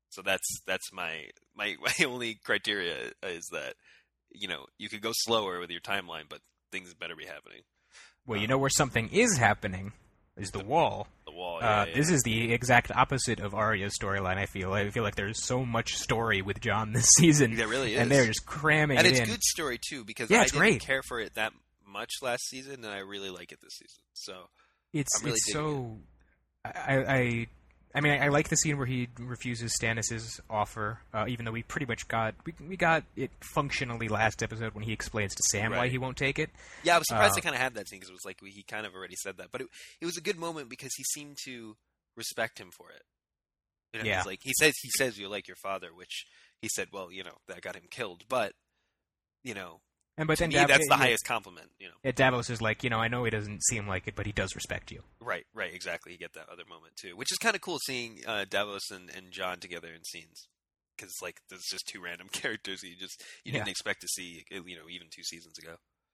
Speaker 2: So that's my only criteria is that, you could go slower with your timeline, but things better be happening.
Speaker 1: Well, where something is happening is the Wall.
Speaker 2: The Wall.
Speaker 1: This is the exact opposite of Arya's storyline. I feel like there's so much story with Jon this season.
Speaker 2: There really is,
Speaker 1: and they're just cramming it in.
Speaker 2: And it's good story too, because I didn't care for it that much last season, and I really like it this season. So I'm really digging it.
Speaker 1: I like the scene where he refuses Stannis' offer, even though we pretty much got it functionally last episode when he explains to Sam why he won't take it.
Speaker 2: Yeah, I was surprised they kind of had that scene, because it was like he kind of already said that. But it was a good moment because he seemed to respect him for it.
Speaker 1: Yeah.
Speaker 2: He says you're like your father, which he said, well, that got him killed. But,
Speaker 1: But then
Speaker 2: that's the highest compliment,
Speaker 1: Davos is like, I know he doesn't seem like it, but he does respect you.
Speaker 2: Right, exactly. You get that other moment too, which is kind of cool seeing Davos and Jon together in scenes, because there's just two random characters you didn't expect to see, even 2 seasons ago.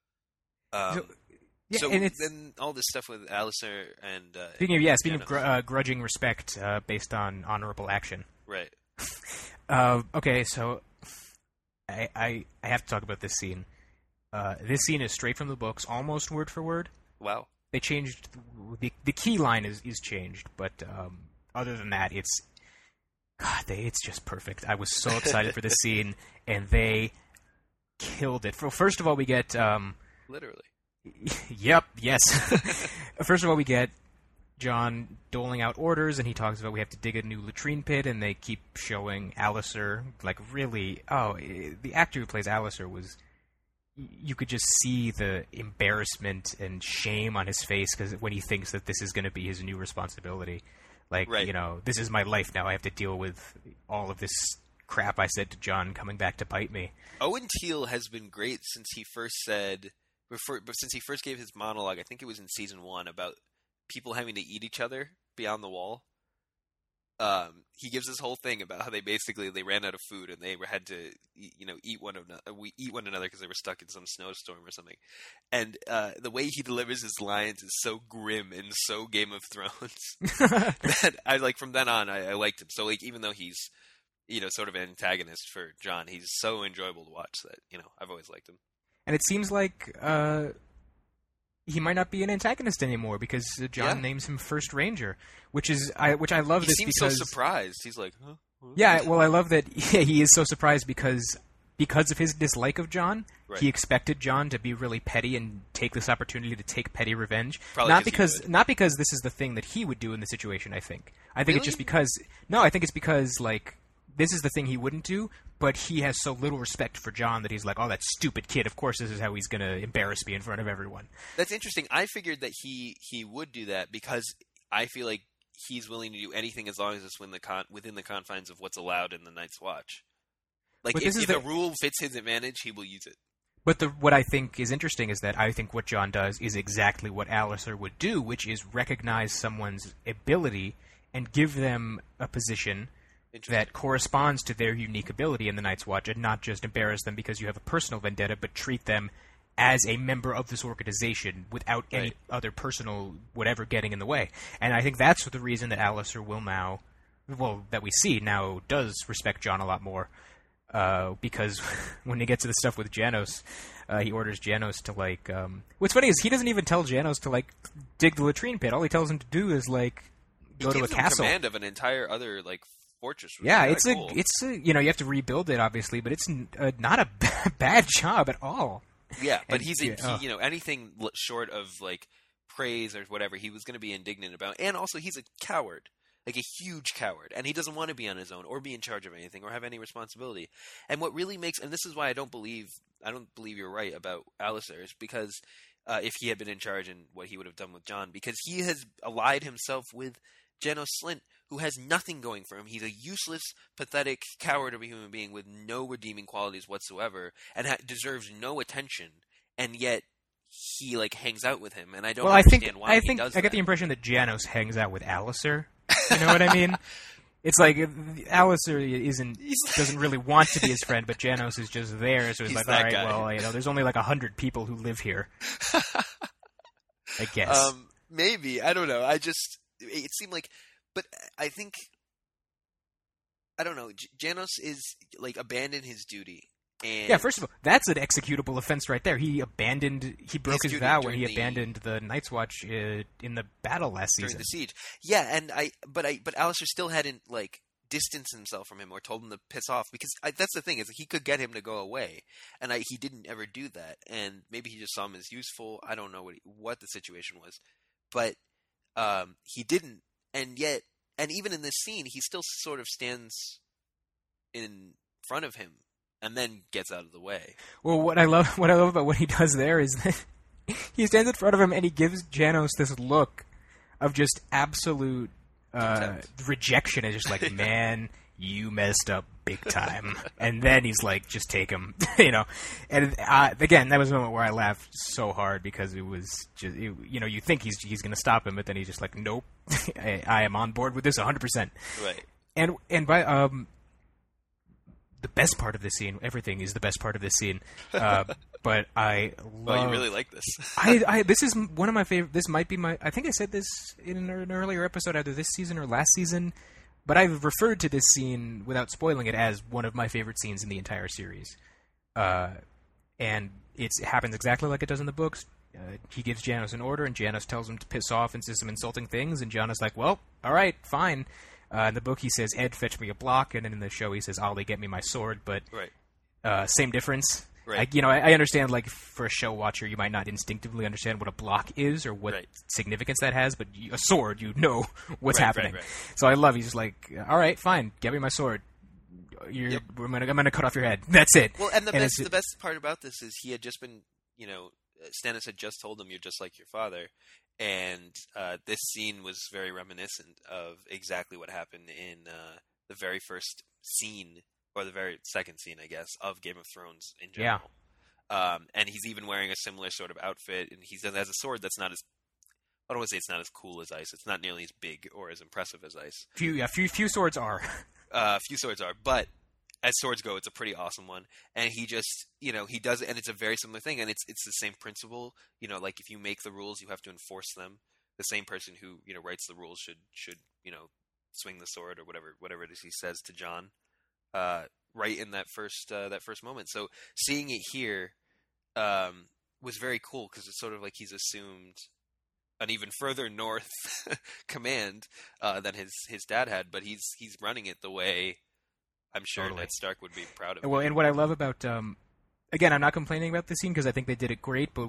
Speaker 2: Then all this stuff with Alliser and
Speaker 1: speaking of grudging respect based on honorable action.
Speaker 2: Right.
Speaker 1: Okay, so I have to talk about this scene. This scene is straight from the books, almost word for word.
Speaker 2: Wow.
Speaker 1: They changed the key line is changed, but other than that, it's just perfect. I was so excited for this scene, and they killed it. First of all, we get
Speaker 2: literally.
Speaker 1: Yep. Yes. First of all, we get Jon doling out orders, and he talks about we have to dig a new latrine pit, and they keep showing Alliser really. Oh, the actor who plays Alliser was. You could just see the embarrassment and shame on his face when he thinks that this is going to be his new responsibility. This is my life now. I have to deal with all of this crap I said to Jon coming back to bite me.
Speaker 2: Owen Teale has been great since he first gave his monologue. I think it was in season 1 about people having to eat each other beyond the Wall. He gives this whole thing about how they ran out of food and they had to, eat one another because they were stuck in some snowstorm or something. And the way he delivers his lines is so grim and so Game of Thrones that I from then on I liked him. So even though he's sort of an antagonist for Jon, he's so enjoyable to watch that I've always liked him.
Speaker 1: And it seems like he might not be an antagonist anymore because Jon names him First Ranger, which I love.
Speaker 2: He seems so surprised. He's like, huh?
Speaker 1: Yeah, well, I love that he is so surprised because of his dislike of Jon. Right. He expected Jon to be really petty and take this opportunity to take petty revenge.
Speaker 2: Probably
Speaker 1: not because this is the thing that he would do in the situation. I think
Speaker 2: really?
Speaker 1: It's just because I think it's because this is the thing he wouldn't do, but he has so little respect for Jon that he's like, oh, that stupid kid. Of course, this is how he's going to embarrass me in front of everyone.
Speaker 2: That's interesting. I figured that he would do that because I feel like he's willing to do anything as long as it's within the confines of what's allowed in the Night's Watch. If the rule fits his advantage, he will use it.
Speaker 1: But what I think is interesting is that I think what Jon does is exactly what Alliser would do, which is recognize someone's ability and give them a position that corresponds to their unique ability in the Night's Watch, and not just embarrass them because you have a personal vendetta, but treat them as a member of this organization without any other personal whatever getting in the way. And I think that's the reason that Alliser that we see now does respect Jon a lot more, because when they get to the stuff with Janos, he orders Janos to what's funny is he doesn't even tell Janos to dig the latrine pit. All he tells him to do is go to a castle. He gives him
Speaker 2: command of an entire other fortress.
Speaker 1: Yeah, it's
Speaker 2: cool.
Speaker 1: you have to rebuild it obviously, but it's not a bad job at all.
Speaker 2: Yeah, but anything short of praise or whatever, he was going to be indignant about. And also, he's a coward, a huge coward, and he doesn't want to be on his own or be in charge of anything or have any responsibility. And what really makes, and this is why I don't believe you're right about Alliser, is because if he had been in charge and what he would have done with Jon, because he has allied himself with Janos Slynt, who has nothing going for him. He's a useless, pathetic coward of a human being with no redeeming qualities whatsoever, and deserves no attention. And yet, he hangs out with him, and I don't understand why he does that.
Speaker 1: I get the impression that Janos hangs out with Alliser. You know what I mean? It's Alliser doesn't really want to be his friend, but Janos is just there. So he's all right, guy. Well, there's only 100 people who live here. I guess.
Speaker 2: Maybe. I don't know. It seemed but I think I don't know. Janos is like abandoned his duty. And
Speaker 1: yeah, first of all, that's an executable offense right there. He broke his vow when he abandoned the Night's Watch in the battle last season.
Speaker 2: During the siege. Yeah, and but Alistair still hadn't like distanced himself from him or told him to piss off, because that's the thing, is he could get him to go away, and he didn't ever do that, and maybe he just saw him as useful. I don't know what the situation was, but he didn't, and even in this scene, he still sort of stands in front of him. And then gets out of the way.
Speaker 1: Well, what I love about what he does there is that he stands in front of him and he gives Janos this look of just absolute rejection. It's just like, man, you messed up big time. And then he's like, just take him, you know. And again, that was a moment where I laughed so hard because it was just, you think he's going to stop him, but then he's just like, nope, I am on board with this 100%.
Speaker 2: Right.
Speaker 1: And by the best part of this scene, everything is the best part of this scene, but I love...
Speaker 2: Well, you really like this.
Speaker 1: This is one of my favorite... This might be my... I think I said this in an earlier episode, either this season or last season, but I've referred to this scene, without spoiling it, as one of my favorite scenes in the entire series. And it happens exactly like it does in the books. He gives Janos an order, and Janos tells him to piss off and says some insulting things, and Janos is like, well, all right, fine. In the book, he says, Ed, fetch me a block, and then in the show, he says, Ollie, get me my sword, but same difference.
Speaker 2: Right.
Speaker 1: I understand, like, for a show watcher, you might not instinctively understand what a block is or what significance that has, but a sword, you know what's happening.
Speaker 2: Right.
Speaker 1: So I love, he's just like, all right, fine, get me my sword. I'm gonna cut off your head. That's it.
Speaker 2: Well, and the best part about this is he had just been, Stannis had just told him, you're just like your father. And this scene was very reminiscent of exactly what happened in the very first scene, or the very second scene, I guess, of Game of Thrones in general. Yeah. And he's even wearing a similar sort of outfit, and he has a sword that's not as... I don't want to say it's not as cool as ice. It's not nearly as big or as impressive as ice.
Speaker 1: Few swords are.
Speaker 2: Few swords are, but... As swords go, it's a pretty awesome one, and he just, he does it, and it's a very similar thing, and it's the same principle, like if you make the rules, you have to enforce them. The same person who, writes the rules should, swing the sword or whatever it is he says to Jon, right in that first moment. So seeing it here, was very cool, because it's sort of like he's assumed an even further north command, than his dad had, but he's running it the way I'm sure Ned Stark would be proud of it.
Speaker 1: Well, and what I love about, again, I'm not complaining about this scene because I think they did it great, but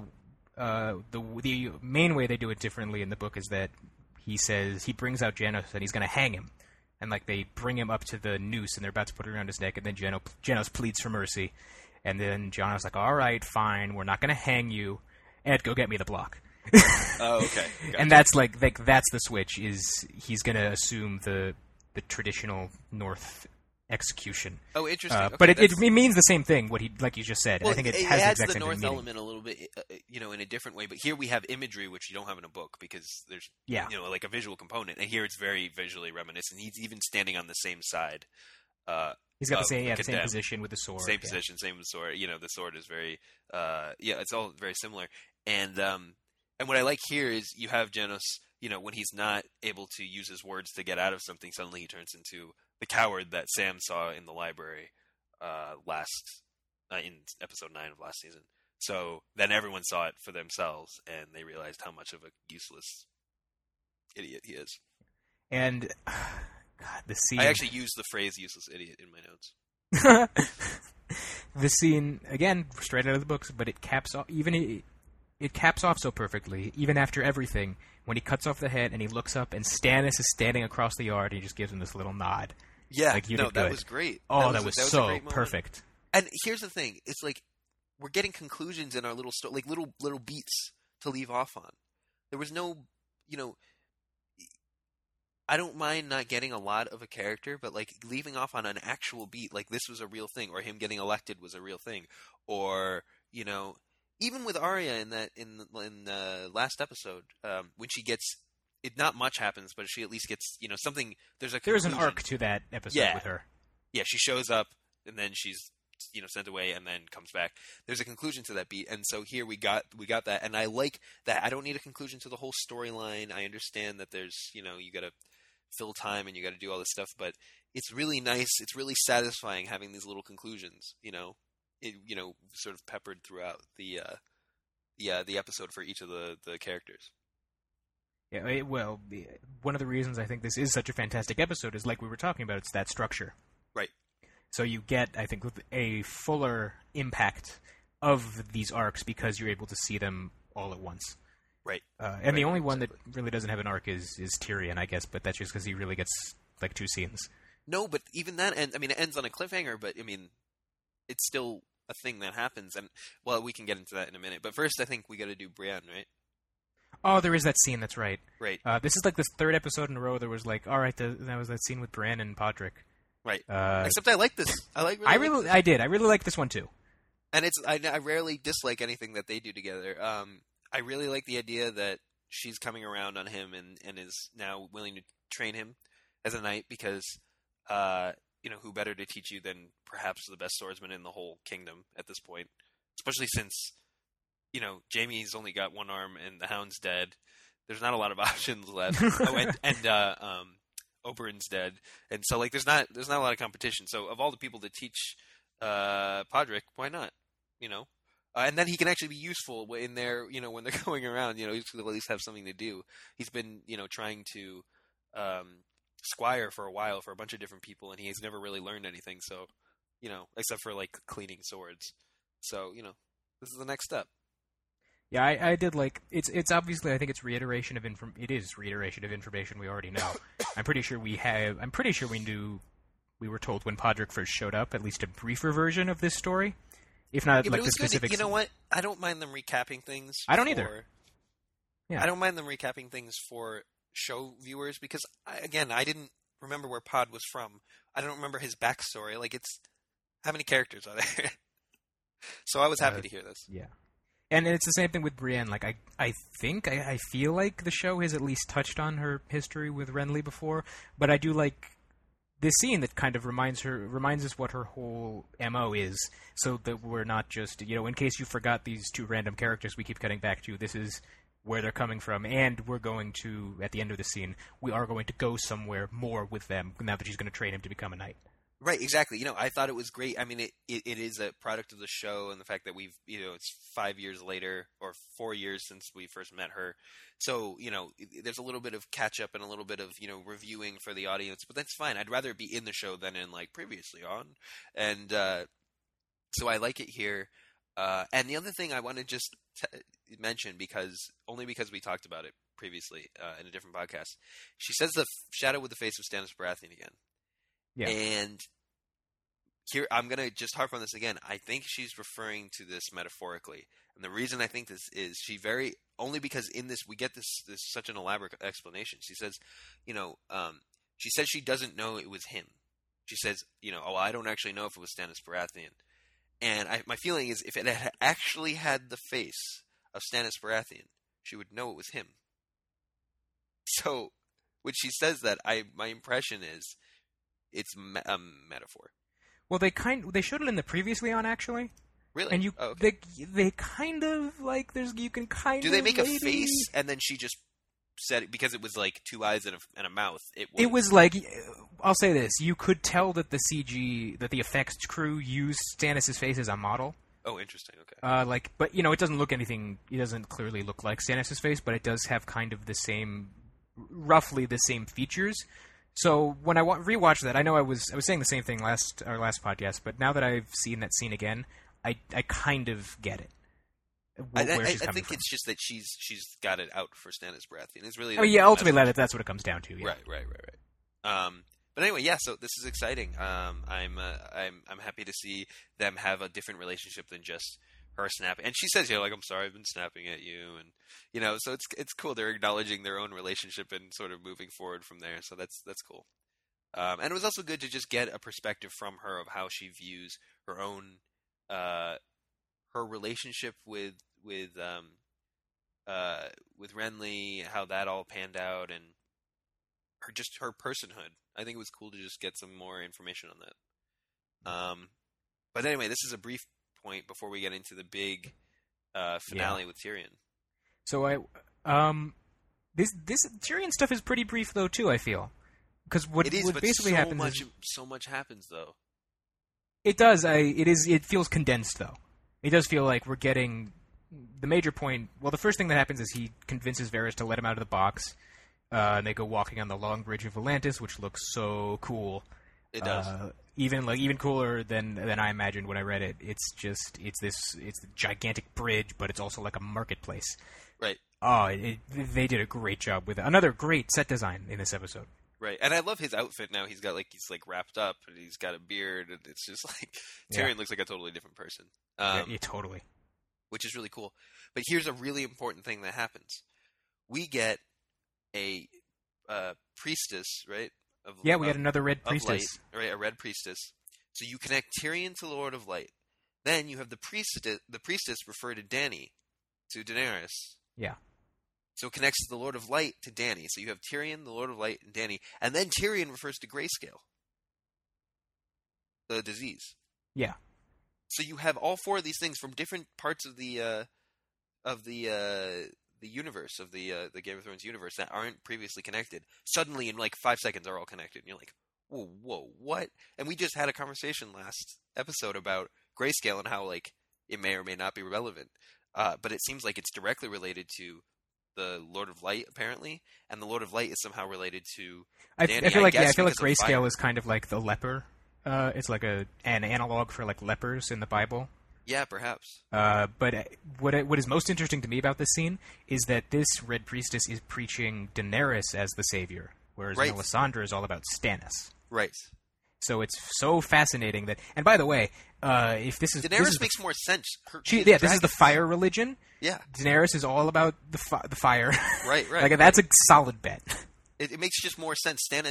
Speaker 1: the main way they do it differently in the book is that he brings out Janos and he's going to hang him. And like they bring him up to the noose and they're about to put it around his neck, and then Janos pleads for mercy. And then Janos like, all right, fine, we're not going to hang you. Ed, go get me the block.
Speaker 2: Oh, okay. Gotcha.
Speaker 1: And that's that's the switch, is he's going to assume the traditional North execution.
Speaker 2: Oh, interesting. Okay,
Speaker 1: but it means the same thing. What like you just said.
Speaker 2: Well,
Speaker 1: I think it
Speaker 2: adds
Speaker 1: has the exact
Speaker 2: the
Speaker 1: same
Speaker 2: North
Speaker 1: meaning.
Speaker 2: element a little bit, in a different way. But here we have imagery, which you don't have in a book, because there's, like a visual component. And here it's very visually reminiscent. He's even standing on the same side.
Speaker 1: He's got the same position with the sword.
Speaker 2: Same position, same with the sword. The sword is very, it's all very similar. And what I like here is you have Janos, when he's not able to use his words to get out of something, suddenly he turns into the coward that Sam saw in the library in episode 9 of last season. So then everyone saw it for themselves, and they realized how much of a useless idiot he is.
Speaker 1: And God, the scene...
Speaker 2: I actually used the phrase "useless idiot" in my notes.
Speaker 1: The scene, again, straight out of the books, but it caps off It caps off so perfectly, even after everything, when he cuts off the head and he looks up and Stannis is standing across the yard and he just gives him this little nod.
Speaker 2: Yeah,
Speaker 1: like,
Speaker 2: that was great.
Speaker 1: Oh, that was so perfect.
Speaker 2: And here's the thing: it's like we're getting conclusions in our little story, like little beats to leave off on. There was no, I don't mind not getting a lot of a character, but like leaving off on an actual beat, like this was a real thing, or him getting elected was a real thing, or even with Arya in the last episode, when she gets. Not much happens, but she at least gets, something. There's an
Speaker 1: arc to that episode with her.
Speaker 2: Yeah, she shows up and then she's, sent away and then comes back. There's a conclusion to that beat, and so here we got that, and I like that. I don't need a conclusion to the whole storyline. I understand that there's, you got to fill time and you got to do all this stuff, but it's really nice. It's really satisfying having these little conclusions, sort of peppered throughout the episode for each of the characters.
Speaker 1: Yeah, well, one of the reasons I think this is such a fantastic episode is, like we were talking about, it's that structure.
Speaker 2: Right.
Speaker 1: So you get, I think, a fuller impact of these arcs because you're able to see them all at once.
Speaker 2: Right.
Speaker 1: And the only one that really doesn't have an arc is Tyrion, I guess, but that's just because he really gets, like, 2 scenes.
Speaker 2: No, but even that, it ends on a cliffhanger, but, it's still a thing that happens, and, well, we can get into that in a minute. But first, I think we got to do Brienne, right?
Speaker 1: Oh, there is that scene, that's right.
Speaker 2: Right.
Speaker 1: This is, like, the 3rd episode in a row there was, like, all right, that was that scene with Brienne and Podrick.
Speaker 2: Right. Except I like this. I
Speaker 1: really like this one, too.
Speaker 2: And I rarely dislike anything that they do together. I really like the idea that she's coming around on him and is now willing to train him as a knight because, who better to teach you than perhaps the best swordsman in the whole kingdom at this point? Especially since, Jaime's only got one arm and the Hound's dead. There's not a lot of options left. and Oberyn's dead. And so, like, there's not a lot of competition. So of all the people to teach Podrick, why not? And then he can actually be useful in their, when they're going around, he's going to at least have something to do. He's been, trying to squire for a while for a bunch of different people, and he has never really learned anything. So, except for, like, cleaning swords. So, this is the next step.
Speaker 1: Yeah, I did like it's obviously I think it's reiteration of information we already know. I'm pretty sure we knew we were told when Podrick first showed up at least a briefer version of this story. If not, like the specifics.
Speaker 2: You know what? I don't mind them recapping things.
Speaker 1: I don't either.
Speaker 2: Yeah. I don't mind them recapping things for show viewers because, I didn't remember where Pod was from. I don't remember his backstory. Like, it's... How many characters are there? So I was happy to hear this.
Speaker 1: Yeah. And it's the same thing with Brienne. Like, I feel like the show has at least touched on her history with Renly before, but I do like this scene that kind of reminds us what her whole MO is, so that we're not just, in case you forgot these 2 random characters we keep cutting back to, this is where they're coming from, and we're going to, at the end of the scene, we are going to go somewhere more with them now that she's going to train him to become a knight.
Speaker 2: Right, exactly. I thought it was great. It is a product of the show and the fact that we've, it's 5 years later or 4 years since we first met her. So, there's a little bit of catch up and a little bit of, reviewing for the audience, but that's fine. I'd rather be in the show than in, like, previously on. And so I like it here. And the other thing I want to just mention, because we talked about it previously in a different podcast, she says the shadow with the face of Stannis Baratheon again. Yeah. And here, I'm going to just harp on this again. I think she's referring to this metaphorically. And the reason I think this is only because in this, we get this such an elaborate explanation. She says, she says she doesn't know it was him. She says, I don't actually know if it was Stannis Baratheon. And my feeling is if it had actually had the face of Stannis Baratheon, she would know it was him. So when she says that, my impression is, it's a metaphor.
Speaker 1: Well, they showed it in the previously on, actually.
Speaker 2: Really?
Speaker 1: And
Speaker 2: okay.
Speaker 1: they kind of, like, you can kind of...
Speaker 2: Do they make a face, and then she just said it, because it was, like, 2 eyes and a mouth?
Speaker 1: It was, like, I'll say this, you could tell that the CG, that the effects crew used Stannis' face as a model.
Speaker 2: Oh, interesting, okay.
Speaker 1: But, it doesn't look anything, it doesn't clearly look like Stannis' face, but it does have kind of roughly the same features. So when I rewatched that, I know I was saying the same thing our last podcast, but now that I've seen that scene again, I kind of get it.
Speaker 2: I think it's just that she's got it out for Stannis Baratheon. It's really
Speaker 1: ultimately that's what it comes down to. Yeah.
Speaker 2: Right. But anyway, yeah. So this is exciting. I'm happy to see them have a different relationship than just her snapping. And she says, I'm sorry, I've been snapping at you, and so it's cool. They're acknowledging their own relationship and sort of moving forward from there. So that's cool. And it was also good to just get a perspective from her of how she views her own her relationship with Renly, how that all panned out, and her personhood. I think it was cool to just get some more information on that. But anyway, this is a brief point before we get into the big finale with Tyrion.
Speaker 1: So this Tyrion stuff is pretty brief though too, I feel. because what basically happens is
Speaker 2: so much happens though.
Speaker 1: It does. It feels condensed though. It does feel like we're getting the major point. Well, the first thing that happens is he convinces Varys to let him out of the box, and they go walking on the Long Bridge of Volantis, which looks so cool.
Speaker 2: It does.
Speaker 1: Even cooler than I imagined when I read it. It's a gigantic bridge, but it's also like a marketplace.
Speaker 2: Right.
Speaker 1: Oh, they did a great job with it. Another great set design in this episode.
Speaker 2: Right, and I love his outfit now. He's wrapped up, and he's got a beard, and it's just like Tyrion looks like a totally different person.
Speaker 1: Yeah, totally.
Speaker 2: Which is really cool. But here's a really important thing that happens: we get a priestess, right?
Speaker 1: We got another red priestess,
Speaker 2: light, right? A red priestess. So you connect Tyrion to the Lord of Light. Then you have the priestess refer to Dany, to Daenerys.
Speaker 1: Yeah.
Speaker 2: So it connects the Lord of Light to Dany. So you have Tyrion, the Lord of Light, and Dany. And then Tyrion refers to Grayscale, the disease.
Speaker 1: Yeah.
Speaker 2: So you have all four of these things from different parts of the universe, of the Game of Thrones universe that aren't previously connected. Suddenly, in like 5 seconds, are all connected. And you're like, whoa, what? And we just had a conversation last episode about Grayscale and how like it may or may not be relevant. But it seems like it's directly related to the Lord of Light, apparently, and the Lord of Light is somehow related to Dany.
Speaker 1: I feel like Grayscale is kind of like the leper. It's like an analog for like lepers in the Bible.
Speaker 2: Yeah, perhaps.
Speaker 1: But what is most interesting to me about this scene is that this Red Priestess is preaching Daenerys as the savior, whereas Melisandre is all about Stannis.
Speaker 2: Right.
Speaker 1: So it's so fascinating that. And by the way, if this is
Speaker 2: Daenerys makes more sense.
Speaker 1: This is the fire religion.
Speaker 2: Yeah.
Speaker 1: Daenerys is all about the fire.
Speaker 2: Right.
Speaker 1: Like that's a solid bet.
Speaker 2: It makes just more sense. Stannis,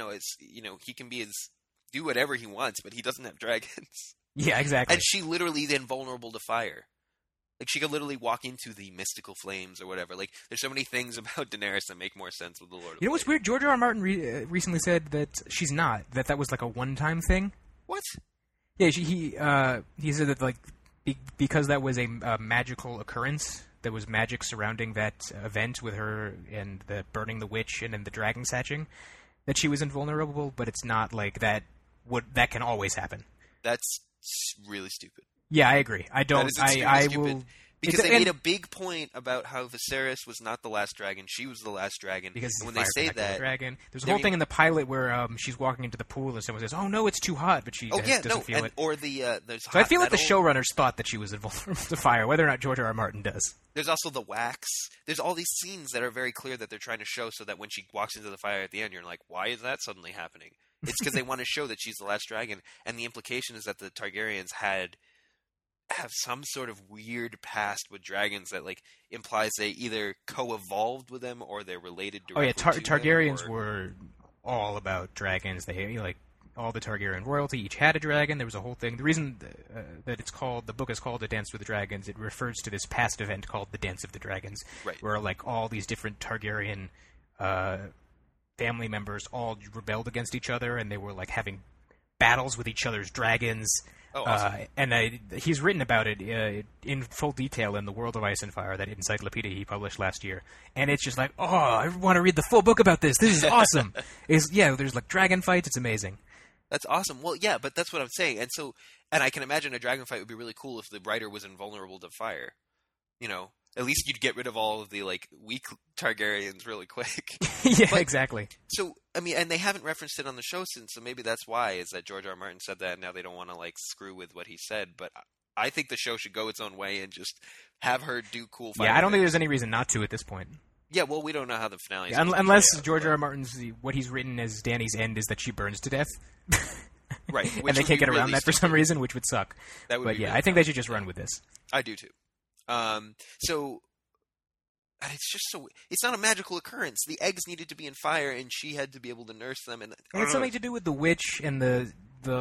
Speaker 2: he can be do whatever he wants, but he doesn't have dragons.
Speaker 1: Yeah, exactly.
Speaker 2: And she literally is invulnerable to fire. Like, she could literally walk into the mystical flames or whatever. Like, there's so many things about Daenerys that make more sense with the Lord of Light.
Speaker 1: You know what's weird? George R. R. Martin recently said that she's not. That was like a one-time thing.
Speaker 2: What?
Speaker 1: Yeah, he said that, like, because that was a magical occurrence, there was magic surrounding that event with her and the burning the witch and then the dragons hatching, that she was invulnerable, but it's not like that can always happen.
Speaker 2: That's really stupid.
Speaker 1: Yeah, I agree. I don't. I will.
Speaker 2: Because they made a big point about how Viserys was not the last dragon; she was the last dragon.
Speaker 1: Because
Speaker 2: when they say that,
Speaker 1: dragon, there's a whole thing in the pilot where she's walking into the pool and someone says, "Oh no, it's too hot," but she doesn't feel it.
Speaker 2: Or there's.
Speaker 1: So I feel like the showrunners thought that she was invulnerable to fire, whether or not George R. R. Martin does.
Speaker 2: There's also the wax. There's all these scenes that are very clear that they're trying to show, so that when she walks into the fire at the end, you're like, "Why is that suddenly happening?" It's because they want to show that she's the last dragon, and the implication is that the Targaryens have some sort of weird past with dragons that like implies they either co-evolved with them or they're related directly.
Speaker 1: Oh yeah, Targaryens were all about dragons. They like all the Targaryen royalty each had a dragon. There was a whole thing. The reason that the book is called The Dance with the Dragons, it refers to this past event called the Dance of the Dragons,
Speaker 2: right,
Speaker 1: where like all these different Targaryen family members all rebelled against each other, and they were like having battles with each other's dragons.
Speaker 2: Oh, awesome.
Speaker 1: And he's written about it in full detail in The World of Ice and Fire, that encyclopedia he published last year. And it's just like, oh, I want to read the full book about this. This is awesome. There's like dragon fights. It's amazing.
Speaker 2: That's awesome. Well, yeah, but that's what I'm saying. And I can imagine a dragon fight would be really cool if the writer was invulnerable to fire. At least you'd get rid of all of the like weak Targaryens really quick.
Speaker 1: Yeah, exactly.
Speaker 2: So, I mean, and they haven't referenced it on the show since, so maybe that's why, is that George R. R. Martin said that, and now they don't want to like screw with what he said. But I think the show should go its own way and just have her do cool fighting.
Speaker 1: Yeah, I don't think there's any reason not to at this point.
Speaker 2: Yeah, well, we don't know how the finale is.
Speaker 1: Unless George R. R. Martin's, what he's written as Dany's end is that she burns to death.
Speaker 2: Right.
Speaker 1: And they can't get around that for some reason, which would suck.
Speaker 2: That would
Speaker 1: but
Speaker 2: be
Speaker 1: yeah,
Speaker 2: really
Speaker 1: I think they should just run with this.
Speaker 2: I do too. And it's just it's not a magical occurrence. The eggs needed to be in fire, and she had to be able to nurse them. And
Speaker 1: it's something to do with the witch and the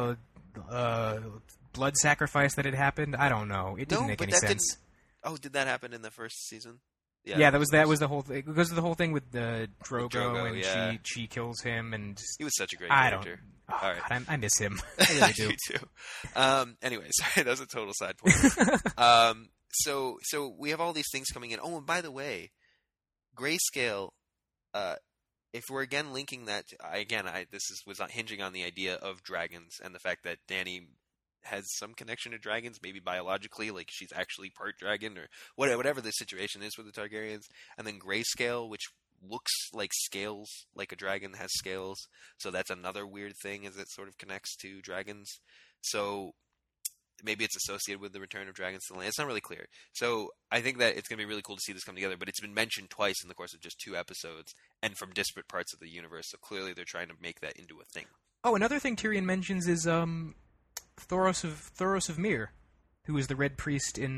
Speaker 1: blood sacrifice that had happened. I don't know. It didn't make any sense.
Speaker 2: Did that happen in the first season?
Speaker 1: Yeah, that was the whole thing. Because of the whole thing with Drogo, and
Speaker 2: yeah.
Speaker 1: she kills him, and
Speaker 2: he was such a great character.
Speaker 1: All right. God, I miss him.
Speaker 2: I really do. too. Anyway, sorry, that was a total side point. So we have all these things coming in. Oh, and by the way, Grayscale if we're again linking that, was hinging on the idea of dragons and the fact that Dany has some connection to dragons, maybe biologically, like she's actually part dragon or whatever the situation is with the Targaryens, and then grayscale, which looks like scales, like a dragon has scales, so that's another weird thing as it sort of connects to dragons. So maybe it's associated with the return of dragons to the land. It's not really clear. So I think that it's going to be really cool to see this come together, but it's been mentioned twice in the course of just 2 episodes and from disparate parts of the universe, so clearly they're trying to make that into a thing.
Speaker 1: Oh, another thing Tyrion mentions is Thoros of Myr, who is the Red Priest in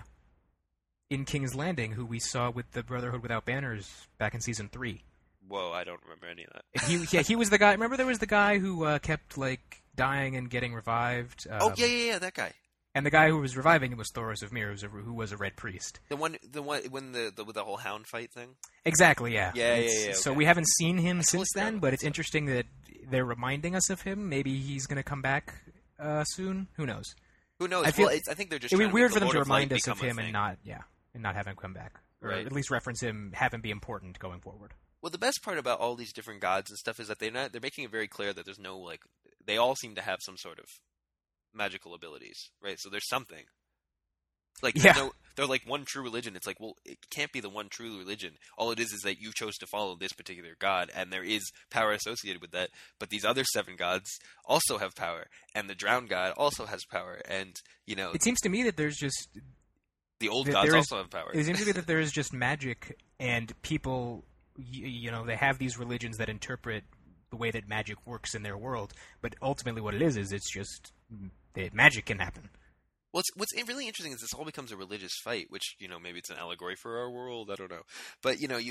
Speaker 1: King's Landing, who we saw with the Brotherhood Without Banners back in season 3.
Speaker 2: Whoa, I don't remember any of that.
Speaker 1: He was the guy. Remember, there was the guy who kept like dying and getting revived.
Speaker 2: Yeah, that guy.
Speaker 1: And the guy who was reviving him was Thoros of Myr, who was a Red Priest.
Speaker 2: The one when with the whole hound fight thing.
Speaker 1: Exactly. Yeah.
Speaker 2: Yeah. Okay.
Speaker 1: So we haven't seen him since then, but it's interesting that they're reminding us of him. Maybe he's going to come back soon. Who knows?
Speaker 2: Who knows? I think they're just.
Speaker 1: It'd be weird for them to remind us of him and not have him come back, or at least reference him, have him be important going forward.
Speaker 2: Well, the best part about all these different gods and stuff is that they're making it very clear that there's no, like, they all seem to have some sort of magical abilities, right? So there's something. Like, they're like one true religion. It's like, well, it can't be the one true religion. All it is that you chose to follow this particular god, and there is power associated with that. But these other 7 gods also have power, and the drowned god also has power, and,
Speaker 1: It seems to me that there's just...
Speaker 2: The old gods also have power.
Speaker 1: It seems to me that there is just magic, and people... they have these religions that interpret the way that magic works in their world, but ultimately what it is it's just that magic can happen.
Speaker 2: Well, what's really interesting is this all becomes a religious fight, which, maybe it's an allegory for our world, I don't know. But, you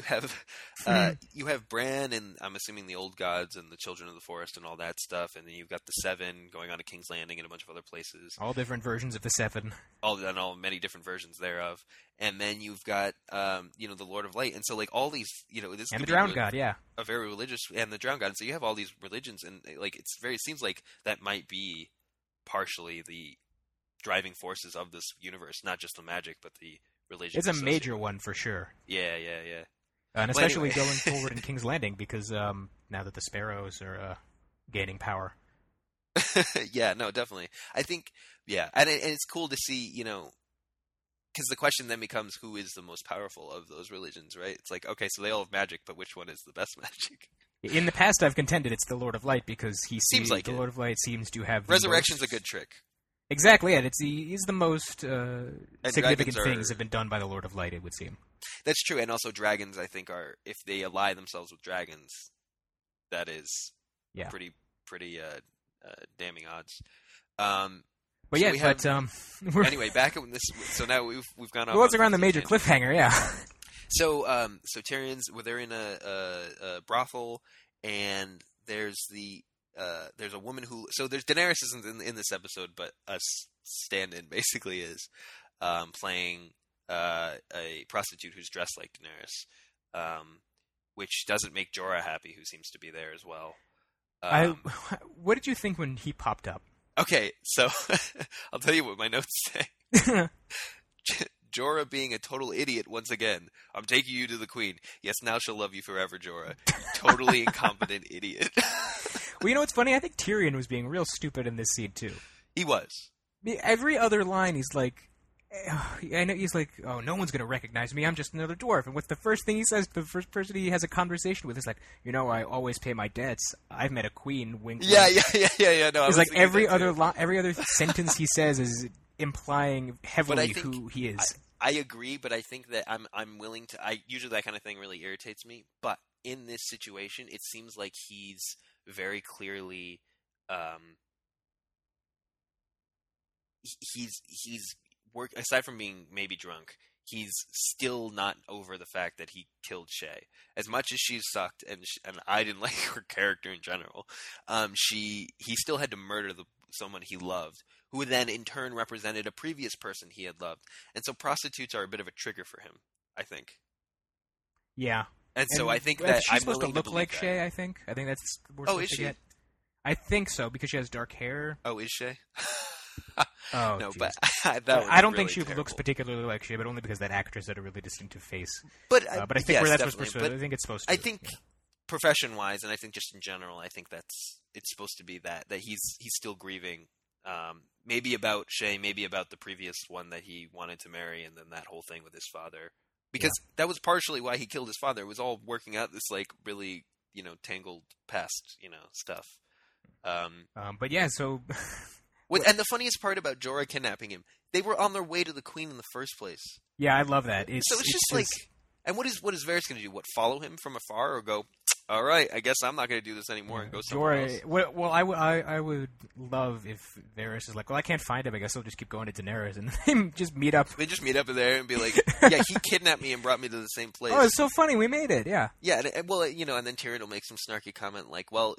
Speaker 2: have Bran and, I'm assuming, the old gods and the children of the forest and all that stuff, and then you've got the 7 going on to King's Landing and a bunch of other places.
Speaker 1: All different versions of the 7.
Speaker 2: All many different versions thereof. And then you've got, the Lord of Light. And so, like, all these, this
Speaker 1: and the Drowned God, yeah.
Speaker 2: A very religious, and the Drowned God. And so you have all these religions, and, like, it seems like that might be partially the driving forces of this universe, not just the magic, but the religion.
Speaker 1: It's a major one for sure.
Speaker 2: Yeah.
Speaker 1: And especially going forward in King's Landing, because now that the Sparrows are gaining power.
Speaker 2: Yeah, no, definitely. I think, and it's cool to see, because the question then becomes, who is the most powerful of those religions, right? It's like, okay, so they all have magic, but which one is the best magic?
Speaker 1: In the past, I've contended it's the Lord of Light, because Lord of Light seems to have...
Speaker 2: Resurrection's a good trick.
Speaker 1: Exactly, and he's the most significant things have been done by the Lord of Light, it would seem.
Speaker 2: That's true, and also dragons, I think, are, if they ally themselves with dragons, that is pretty damning odds. Anyway, back on this. So now we've gone off.
Speaker 1: Well, it's around the major cliffhanger, yeah.
Speaker 2: So Tyrion's, they're in a brothel, and there's a woman who. So there's Daenerys isn't in this episode, but a stand-in basically is playing a prostitute who's dressed like Daenerys, which doesn't make Jorah happy, who seems to be there as well.
Speaker 1: What did you think when he popped up?
Speaker 2: Okay, so I'll tell you what my notes say. Jorah being a total idiot once again. I'm taking you to the queen. Yes, now she'll love you forever, Jorah. Totally incompetent idiot.
Speaker 1: Well, what's funny? I think Tyrion was being real stupid in this scene, too.
Speaker 2: He was.
Speaker 1: Every other line, he's like... I know he's like, oh, no one's going to recognize me. I'm just another dwarf. And what's the first thing he says? The first person he has a conversation with is like, I always pay my debts. I've met a queen. Wink.
Speaker 2: Yeah. No,
Speaker 1: it's like every other sentence he says is implying heavily who he is.
Speaker 2: I agree, but I think that I'm willing to. Usually that kind of thing really irritates me, but in this situation, it seems like he's very clearly. He's. Aside from being maybe drunk, he's still not over the fact that he killed Shae. As much as she sucked, and I didn't like her character in general, he still had to murder someone he loved, who then in turn represented a previous person he had loved. And so prostitutes are a bit of a trigger for him, I think.
Speaker 1: Yeah.
Speaker 2: And so I think that
Speaker 1: she's supposed to look like Shae, I think. I think that's what we're supposed to get. I think so, because she has dark hair.
Speaker 2: Oh, is Shae?
Speaker 1: Oh,
Speaker 2: no,
Speaker 1: geez.
Speaker 2: But I don't
Speaker 1: think she
Speaker 2: terrible.
Speaker 1: looks particularly like Shae, but only because that actress had a really distinctive face.
Speaker 2: But
Speaker 1: I think that's supposed to. I think it's supposed to.
Speaker 2: I think profession-wise, and I think just in general, I think it's supposed to be that he's still grieving. Maybe about Shay, maybe about the previous one that he wanted to marry, and then that whole thing with his father. Because that was partially why he killed his father. It was all working out this, like, really, tangled past, stuff.
Speaker 1: But yeah, so...
Speaker 2: and the funniest part about Jorah kidnapping him, they were on their way to the Queen in the first place.
Speaker 1: Yeah, I love that.
Speaker 2: So it's just like... And what is Varys going to do? What, follow him from afar or go, all right, I guess I'm not going to do this anymore and go somewhere else?
Speaker 1: Well, I would love if Varys is like, well, I can't find him. I guess I'll just keep going to Daenerys and they just meet up.
Speaker 2: They just meet up there and be like, yeah, he kidnapped me and brought me to the same place.
Speaker 1: Oh, it's so funny. We made it, yeah.
Speaker 2: Yeah, and then Tyrion will make some snarky comment like, well,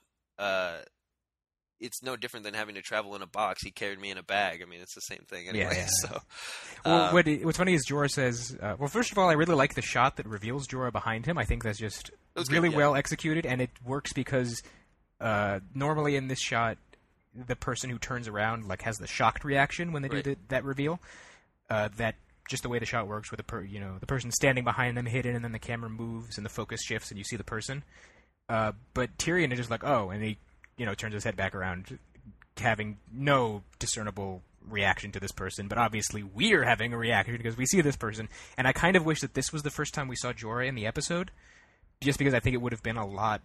Speaker 2: it's no different than having to travel in a box. He carried me in a bag. I mean, it's the same thing anyway.
Speaker 1: Yeah.
Speaker 2: So,
Speaker 1: what's funny is Jorah says, well, first of all, I really like the shot that reveals Jorah behind him. I think that's just really well executed, and it works because normally in this shot, the person who turns around has the shocked reaction when they do that reveal. That just the way the shot works with the person standing behind them hidden, and then the camera moves and the focus shifts and you see the person. But Tyrion is just like, oh, and he turns his head back around, having no discernible reaction to this person. But obviously we're having a reaction because we see this person. And I kind of wish that this was the first time we saw Jorah in the episode, just because I think it would have been a lot...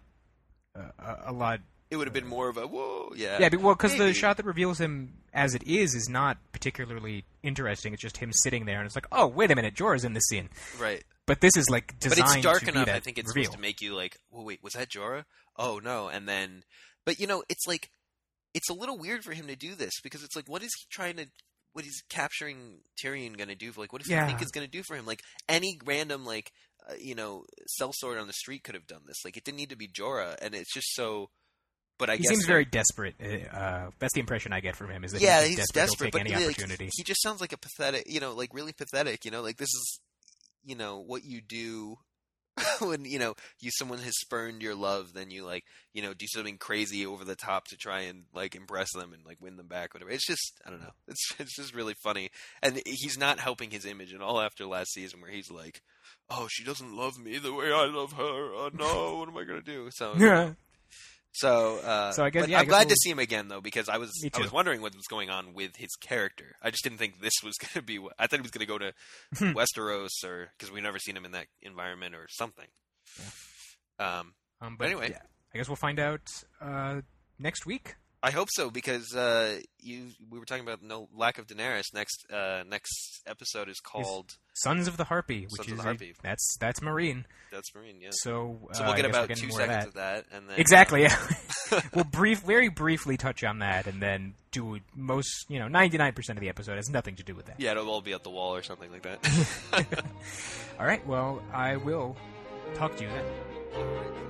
Speaker 2: It would have been more of a, whoa, yeah.
Speaker 1: Yeah, well, because the shot that reveals him as it is not particularly interesting. It's just him sitting there, and it's like, oh, wait a minute, Jorah's in this scene.
Speaker 2: Right.
Speaker 1: But this is, designed
Speaker 2: But it's dark
Speaker 1: to
Speaker 2: enough,
Speaker 1: be that
Speaker 2: I think it's
Speaker 1: reveal.
Speaker 2: supposed to make you like, oh, wait, was that Jorah? Oh, no. And then... But, it's like... It's a little weird for him to do this, because it's like, what is he trying to... What is capturing Tyrion going to do? What does he think is going to do for him? Any random, sellsword on the street could have done this. It didn't need to be Jorah, and it's just so... But he
Speaker 1: seems very desperate. That's the impression I get from him. Is that he's desperate. He'll take any opportunity.
Speaker 2: He just sounds like a pathetic, really pathetic. This is, what you do when someone has spurned your love. Then you do something crazy over the top to try and impress them and win them back. Whatever. It's just I don't know. It's just really funny, and he's not helping his image at all after last season where he's like, oh, she doesn't love me the way I love her. Oh no, what am I gonna do? So yeah. So I guess, I'm glad to see him again, though, because I was wondering what was going on with his character. I just didn't think this was going to be. I thought he was going to go to Westeros, or because we've never seen him in that environment or something. Yeah.
Speaker 1: But anyway, I guess we'll find out next week.
Speaker 2: I hope so, because we were talking about no lack of Daenerys. Next episode is called
Speaker 1: Sons of the Harpy, which is that's Meereen.
Speaker 2: That's Meereen, yeah.
Speaker 1: So
Speaker 2: we'll get about 2 seconds of that, and then
Speaker 1: exactly. Yeah. We'll very briefly touch on that, and then do 99% of the episode has nothing to do with that.
Speaker 2: Yeah, it'll all be at the wall or something like that.
Speaker 1: All right. Well, I will talk to you then.